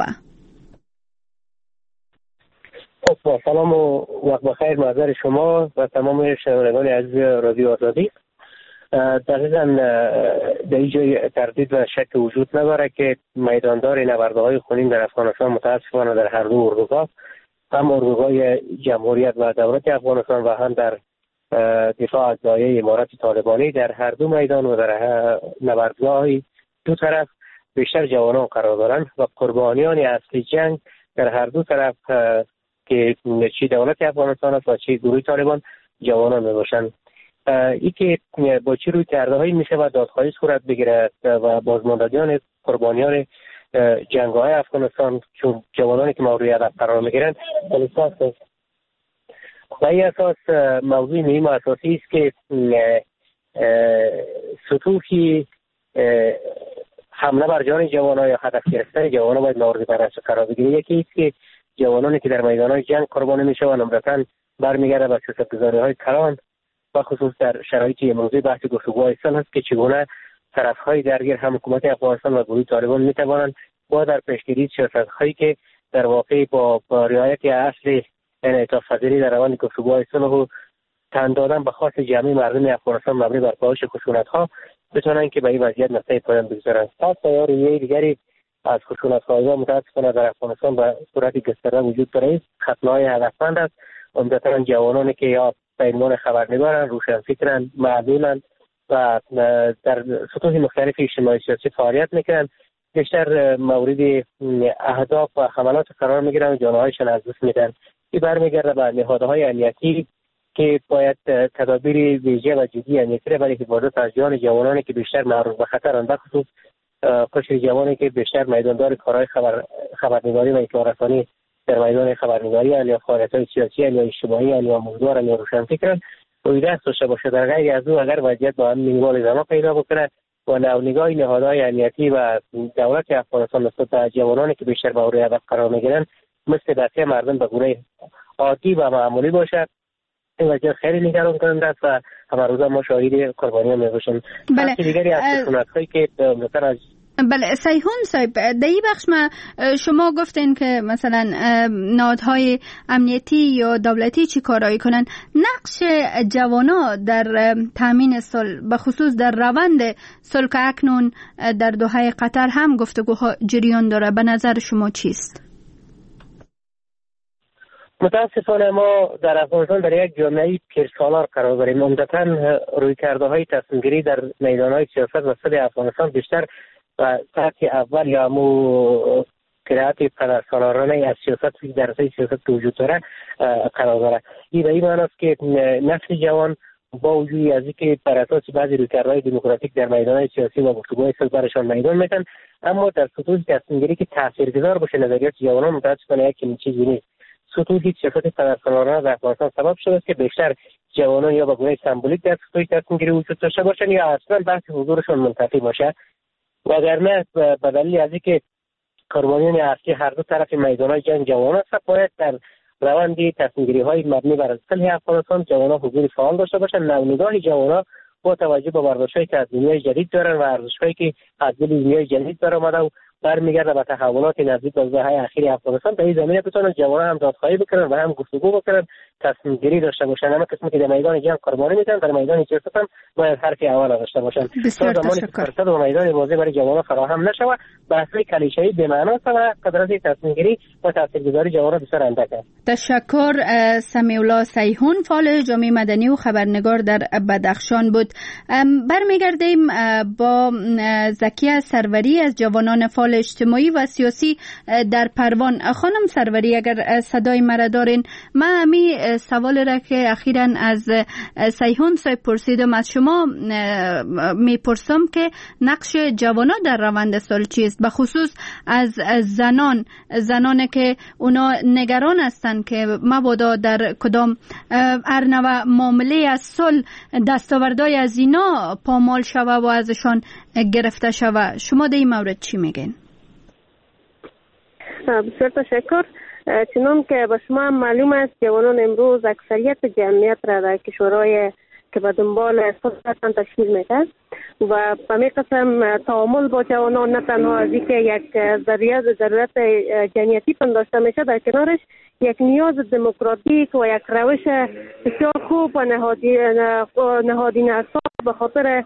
با سلام و وقت بخیر محضر شما و تمام شنوندگان عزیز رادیو آزادی. دقیقاً در این جای تردید و شک وجود نداره که میداندار نبرده‌های خونین در افغانستان متاسفانه در هر دو اردوگاه، هم اردوگاه جمهوریت و دولت افغانستان و هم در دفاع از دایه امارت طالبانی، در هر دو میدان و در نبردگاه دو طرف بیشتر جوانان قرار دارند و قربانیان اصلی جنگ در هر دو طرف که چی دولت افغانستان است و چی گروه طالبان جوانان میباشند. ای که با چی روی کرده هایی میشه و دادخواهی صورت بگیرد و بازماندگان قربانیان جنگ های افغانستان چون جوانانی که مورد هدف قرار میگیرند اساس است. و این اساس موضوع مهم و اساسی است که سطوحی حمله بر جان جوانان یا هدف گرفتن جوانان باید مورد بررسی قرار بگیرد. یکی است که جوانانی که در میدانهای جنگ قربانی میشوند عمدتاً برمیگرده به سیاستگذاری های کلان و خصوص در شرایط امروزی بحث گفتگوهای صلح است که چگونه طرفهای درگیر هم حکومت افغانستان و گروه طالبان میتوانند با در پیشگیری سیاست‌هایی که در واقع با, با رعایت اصل انعطاف پذیری در روند گفتگوهای صلح و تن دادن به خواست جمعی مردم افغانستان مبنی بر کاهش خشونت‌ها بتوانند که به این وضعیت نقطه پایان بگذارند. تا تیار یه دیگری از خشونت‌ها متأسفانه در افغانستان به صورت گسترده وجود دارد. ختنه‌های هدفمند است عمدتاً جوانانی که یا به عنوان خبرنگارن، روشنفکرن، معلولن و در سطوح مختلف اجتماعی سیاسی فعالیت میکنن، بیشتر مورد اهداف و حملات قرار میگیرن و جانهایشان از دست میدن. این برمیگرده به نهادهای امنیتی که باید تدابیر ویژه و جدی امنیتی را برای حفاظت از جان جوانانی که بیشتر معرض به خطرند، به خصوص قشر جوانی که بیشتر میداندار کارهای خبر خبرنگاری و اطلاع رسانی در میدان خبرنگاری یا فعالیت‌های سیاسی یا اجتماعی یا موضوع یا روشنفکران روی دست داشته باشه. در غیر از او اگر وضعیت با هم مینیمال ادامه پیدا بکنه و نگاه نهادهای امنیتی و دولت افغانستان نسبت به جوانانی که بیشتر مورد هدف قرار میگیرن مثل بقیه مردم به گونه عادی و معمولی باشد، این وضعیت خیلی نگران کننده است و همه روزا ما شاهد قربانیان میباشیم. بله. دیگری از خشونت‌هایی که مثلا از بله سیحون صاحب، در این بخش ما شما گفتین که مثلا نهادهای امنیتی یا دولتی چی کارایی کنن. نقش جوانا در تامین صلح به خصوص در روند صلح که اکنون در دوحه قطر هم گفتگوها جریان داره، به نظر شما چیست؟ متاسفانه ما در افغانستان در یک جامعه پیرسالار قرار داریم. عمدتاً رویکردهای تصمیم‌گیری در میدان‌های سیاست و صلح افغانستان بیشتر و سطح اول یا مو قرائت پدرسالارانه از سیاست در درسای سیاست وجود داره قرار داره. این به این معنی است که نسل جوان با وجود از اینکه بر اساس بعضی رویکردهای دموکراتیک در میدان‌های سیاسی و گفتگوهای صلح برشان میدان میتن، اما در سطوح تصمیم‌گیری که تاثیرگذار باشه نظریات جوانان متاسفانه یک چنین چیزی نیست. سطوح سیاست پدرسالارانه در افغانستان سبب شده است که بیشتر جوانان یا به گونه سمبولیک در سطوح تصمیم‌گیری وجود داشته باشند یا اصلا بحث حضورشان منتفی باشه، وگرنه به دلیل از اینکه قربانیان اصلی هر دو طرف میدان جنگ جوان است، باید در روند تصمیم‌گیری‌های مبنی بر صلح افغانستان جوانان حضور فعال داشته باشند. نگاه جوانان با توجه به برداشت‌هایی که از دنیای جدید دارن و ارزش‌هایی که از دنیای جدید برآمده و برمیگرده به تحولات نزدیک به دهه‌های اخیر افغانستان، به این زمینه بتونن جوانان هم دادخواهی بکنن و هم گفتگو بکنن، تصمیم گیری داشته باشن. اما کسانی که در میدان جنگ قربانی میدن در میدان سیاست هم باید حرف اول داشته باشن. تا زمانی که فرصت و میدان بازی برای جوانان فراهم نشوه، بحث‌های کلیشه‌ای بی‌معنی است و قدرت تصمیم گیری و تاثیرگذاری جوانان بسیار اندک است. تشکر. سمیع الله سیحون، فعال جامعه مدنی و خبرنگار در بدخشان بود. برمیگردیم با زکیه سروری از جوانان فعال اجتماعی و سیاسی در پروان. خانم سروری، اگر صدای مرا دارین، من همی سوال را که اخیراً از سیحون صاحب پرسیدم از شما میپرسم که نقش جوانان در روند سال چیست، به خصوص از زنان زنانی که اونا نگران هستند که مبادا در کدام ارنوه معامله از صلح دستاوردهای از اینا پامال شوه و ازشان گرفته شوه. شما در این مورد چی میگین؟ بسیار تشکر. چنان که به شما معلوم است جوانان امروز اکثریت جمعیت را در کشورهای که به دنبال صلح تشکیل میده و به می قسم تعامل با جوانان نه تنها از اینکه یک ضرورت ضرورت جمعیتی پنداشته میشه، در کنارش یک نیاز دموکراتیک و یک روش بسیار خوب و نهادینه اساس به خاطر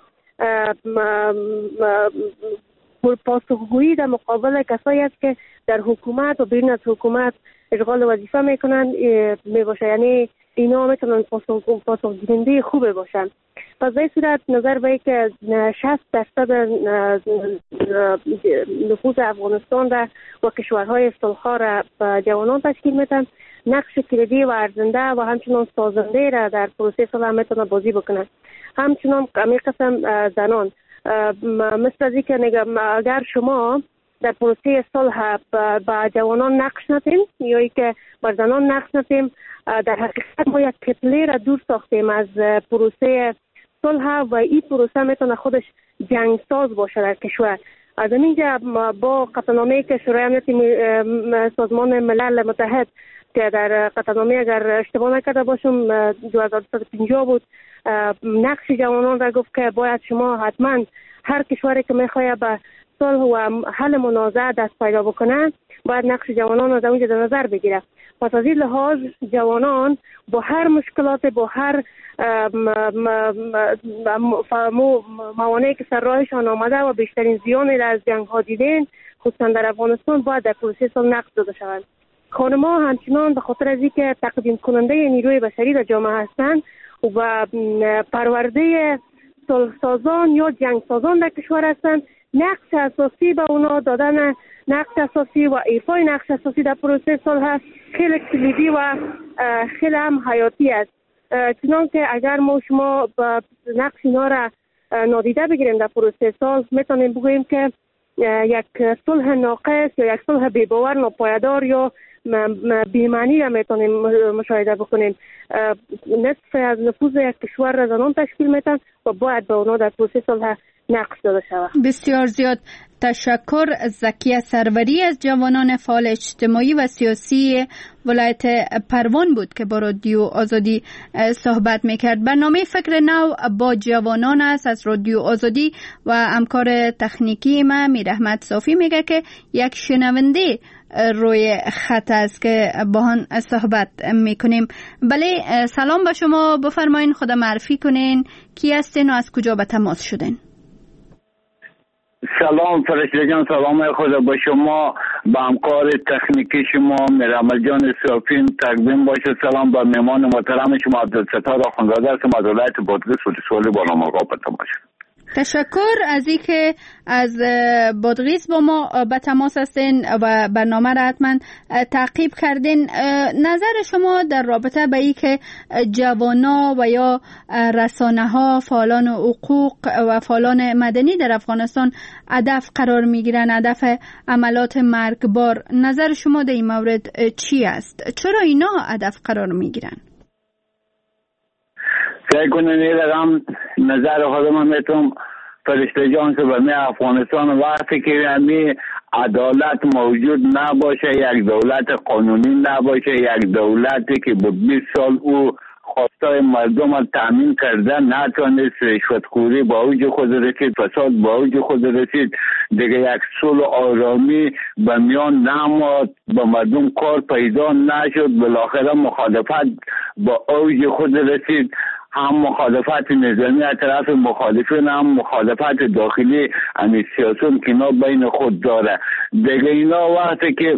پاسخگویی در مقابل کسایی است که در حکومت و بیرون از حکومت اشغال وظیفه میکنن می باشه، یعنی اینا میتونن پاسخگوینده خوبه باشن. پس در صورت نظر به که شصت درصد نفوذ افغانستان را و کشورهای صلح را به جوانان تشکیل میدن، نقش کلیدی و ارزنده و همچنان سازنده را در پروسه صلح میتونن بازی بکنن. همچنان همین قسم زنان، مثل از که نگم اگر شما در پروسه صلح با جوانان نقش ندیم یا ای که بر زنان نقش ندیم، در حقیقت ما یک کتله را دور ساختیم از پروسه صلح و این پروسه میتونه خودش جنگ ساز باشه در کشور. از اینجا با قطعنامه که شورای امنیت سازمان ملل متحد که در قطعنامه اگر اشتباه نکرده باشم دو هزار و دویست و پنجاه بود، نقش جوانان را گفت که باید شما حتما هر کشوری که میخواد به صلح و حل منازعه دست پیدا بکنه باید نقش جوانان را در اونجا در نظر بگیره. پس از این لحاظ جوانان با هر مشکلات، با هر موانعی که سر راهشان آمده و بیشترین زیانی را از جنگ ها دیدن خصوصا در افغانستان باید در پروسه صلح نقش داده شوند. خانم‌ها همچنان به خاطر از اینکه تقدیم کننده نیروی بشری در جامعه هستند و پرورده صلح سازان یا جنگ سازان در کشور هستند، نقش اساسی به اونا دادن نقش اساسی و ایفای نقش اساسی در پروسه صلح خیلی کلیدی و خیلی هم حیاتی است. چنانکه اگر ما شما نقش اینا را نادیده بگیریم در پروسه صلح میتونیم بگوییم که یک صلح ناقص یا یک صلح بی‌باور، ناپایدار یا بی‌معنی را میتونیم مشاهده بکنیم. نصف از نفوذ یک کشور را زنان تشکیل میدن و باید به اونا در پروسه صلح نقش داده شود. بسیار زیاد تشکر. زکیه سروری از جوانان فعال اجتماعی و سیاسی ولایت پروان بود که با رادیو آزادی صحبت میکرد. برنامه فکر نو با جوانان است از رادیو آزادی و همکار تکنیکی ما میرحمت صافی میگه که یک شنونده روی خط است که با هم صحبت میکنیم. بله، سلام به شما، بفرمایین خود معرفی کنین، کی هستین و از کجا به تماس شدین؟ سلام فرشته جان، سلام خدا با شما، با همکار تکنیکی شما میرامل جان سوفین تقدیم باشه. سلام با مهمان محترم شما عبدالستار آخوندزاده هستم از ولایت بادغیس ولسوالی بالامرغاب باشه. تشکر از اینکه از بادغیس با ما به تماس هستین و برنامه را حتما تعقیب کردین. نظر شما در رابطه به این که جوانا و یا رسانه ها، فعالان حقوق و فعالان مدنی در افغانستان هدف قرار میگیرن، هدف عملات مرگبار، نظر شما در این مورد چی است؟ چرا اینا هدف قرار میگیرن؟ سعی کنین این رقم نظر خودم میتونم فرشته جان که برمی افغانستان وقتی که همی عدالت موجود نباشه، یک دولت قانونی نباشه، یک دولتی که به بیست سال او خواستای مردم را تأمین کرده نتونست، رشوتخوری با اوج خود رسید، فساد با اوج خود رسید، دیگه یک صلح و آرامی به میان نماد، به مردم کار پیدا نشد، بالاخره مخالفت با اوج خود رسید، هم مخالفت نظامی از طرف مخالفین، هم مخالفت داخلی همین سیاستون که اینا بین خود داره. دیگه اینا وقتی که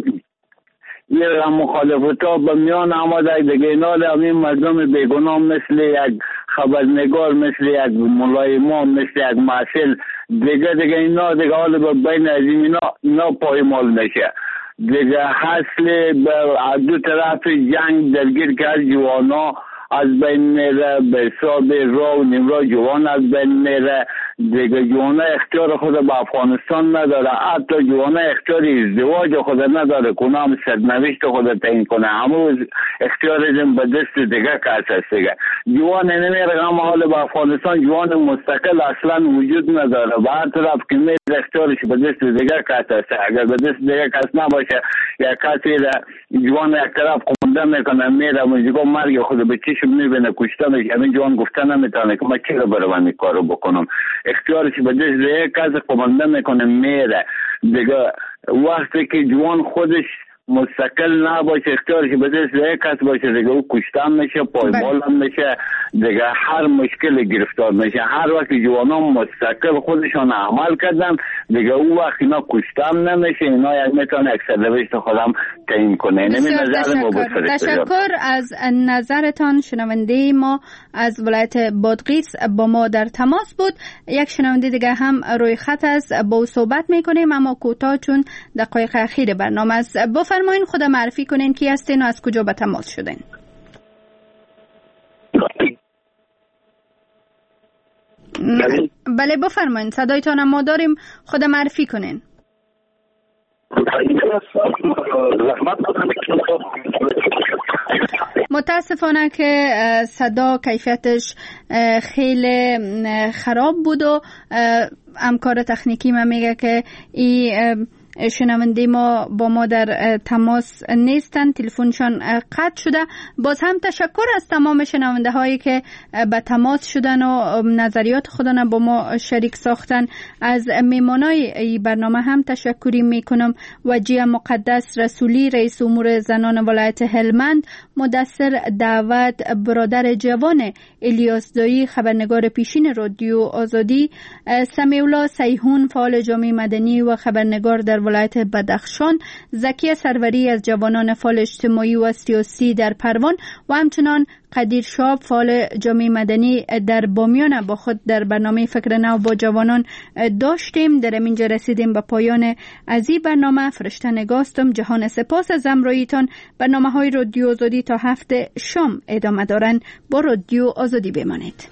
یه مخالفت ها به میان آمده، دیگه اینا همین مردم بیگناه مثل یک خبرنگار، مثل یک ملایمان، مثل یک محصل، دیگه دیگه اینا دیگه حال به بین از اینا اینا پایمال میشه. دیگه حاصل به دو طرف جنگ درگیر کرد، جوانا از بین میره، به حساب راه و نیمراه جوان از بین میره. دیگه جوانا اختیار خود به افغانستان نداره، حتی جوانا اختیار ازدواج خود نداره، کنام سرنوشت خود تعیین کنه، همون اختیارشون به دست دیگه کس هست. دیگه جوان نمیره، اما حال به افغانستان جوان مستقل اصلا وجود نداره، به هر طرف که میره اختیارش به دست دیگه کس هست. اگر به دست دیگه کس نباشه، یک کسی جوان یک طرف قمنده میکنه میره موزیگا مرگ خود به چشم میبینه، کشته میشه، همین جوان گفته نمیتونه که من چرا برای من کارو بکنم، اختیارش به دست دیگه کسی قمنده میکنه میره. دیگه وقتی که جوان خودش مستقل نباشه، اختیارش به دست دیگه کس باشه، دیگه او کشته میشه، پایمال هم میشه، دیگه هر مشکل گرفتار میشه. هر وقت جوانان مستقل خودشان عمل کردن، دیگه او وقت اینا کشته هم نمیشه، اینا یک میتونه یک سرنوشت خودم تعیین کنه. نمی نظر ما بود. تشکر از نظرتان. شنونده ما از ولایت بادغیس با ما در تماس بود. یک شنونده دیگه هم روی خط است، با او صحبت میکنیم اما کوتاه چون دقایق اخیر برنامه است. بفرمایین خود معرفی کنین کی هستین و از کجا به تماس شدین؟ بله بفرمایین، صدایتان ما داریم، خود معرفی کنین. متاسفانه که صدا کیفیتش خیلی خراب بود و همکار تکنیکی ما میگه که این شنونده ما با ما در تماس نیستن، تلفنشان قطع شده. باز هم تشکر از تمام شنونده هایی که به تماس شدن و نظریات خودن با ما شریک ساختن. از میمانای برنامه هم تشکری میکنم. وجیه مقدس رسولی رئیس امور زنان ولایت هلمند، مدثر دعوت برادر جوان الیاس دایی خبرنگار پیشین رادیو آزادی، سمیولا سیهون فعال جامعه مدنی و خبرنگار در ولایت بدخشان، زکی سروری از جوانان فعال اجتماعی و سیاسی در پروان و همچنان قدیر شاب فعال جامعه مدنی در بامیان با خود در برنامه فکر نو با جوانان داشتیم. در اینجا رسیدیم به پایان از این برنامه. فرشته نگاستم. جهان سپاس از همراهیتان. برنامه های رادیو آزادی تا هفته شام ادامه دارند. با رادیو آزادی بمانید.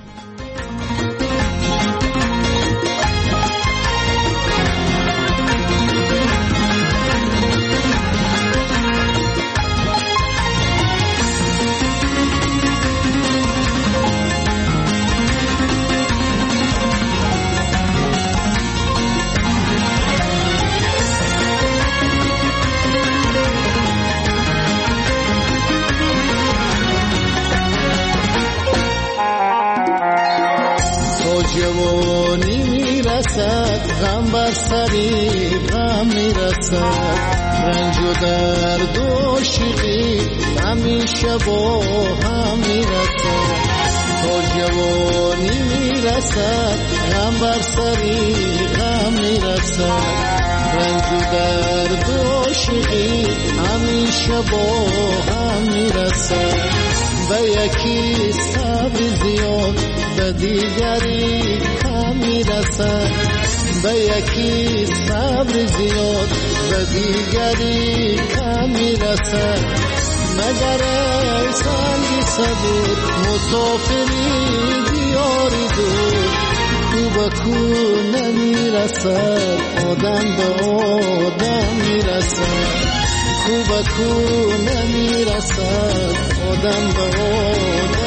جوانی میرسد، غم بر سری غم میرسد، رنج و درد و شیقی همیشه با هم میرسد. تا جوانی میرسد میرسد، غم بر سری غم میرسد. رنج و درد و عاشقی همیشه با هم میرسد. به یکی صبر زیاد به دیگری کم میرسد. به یکی صبر زیاد به دیگری کم میرسد. مگر ای سنگی صبور مسافری دیاری دور، کو به کو نمیرسد آدم به آدم میرسد. کو به کو نمیرسد آدم به آدم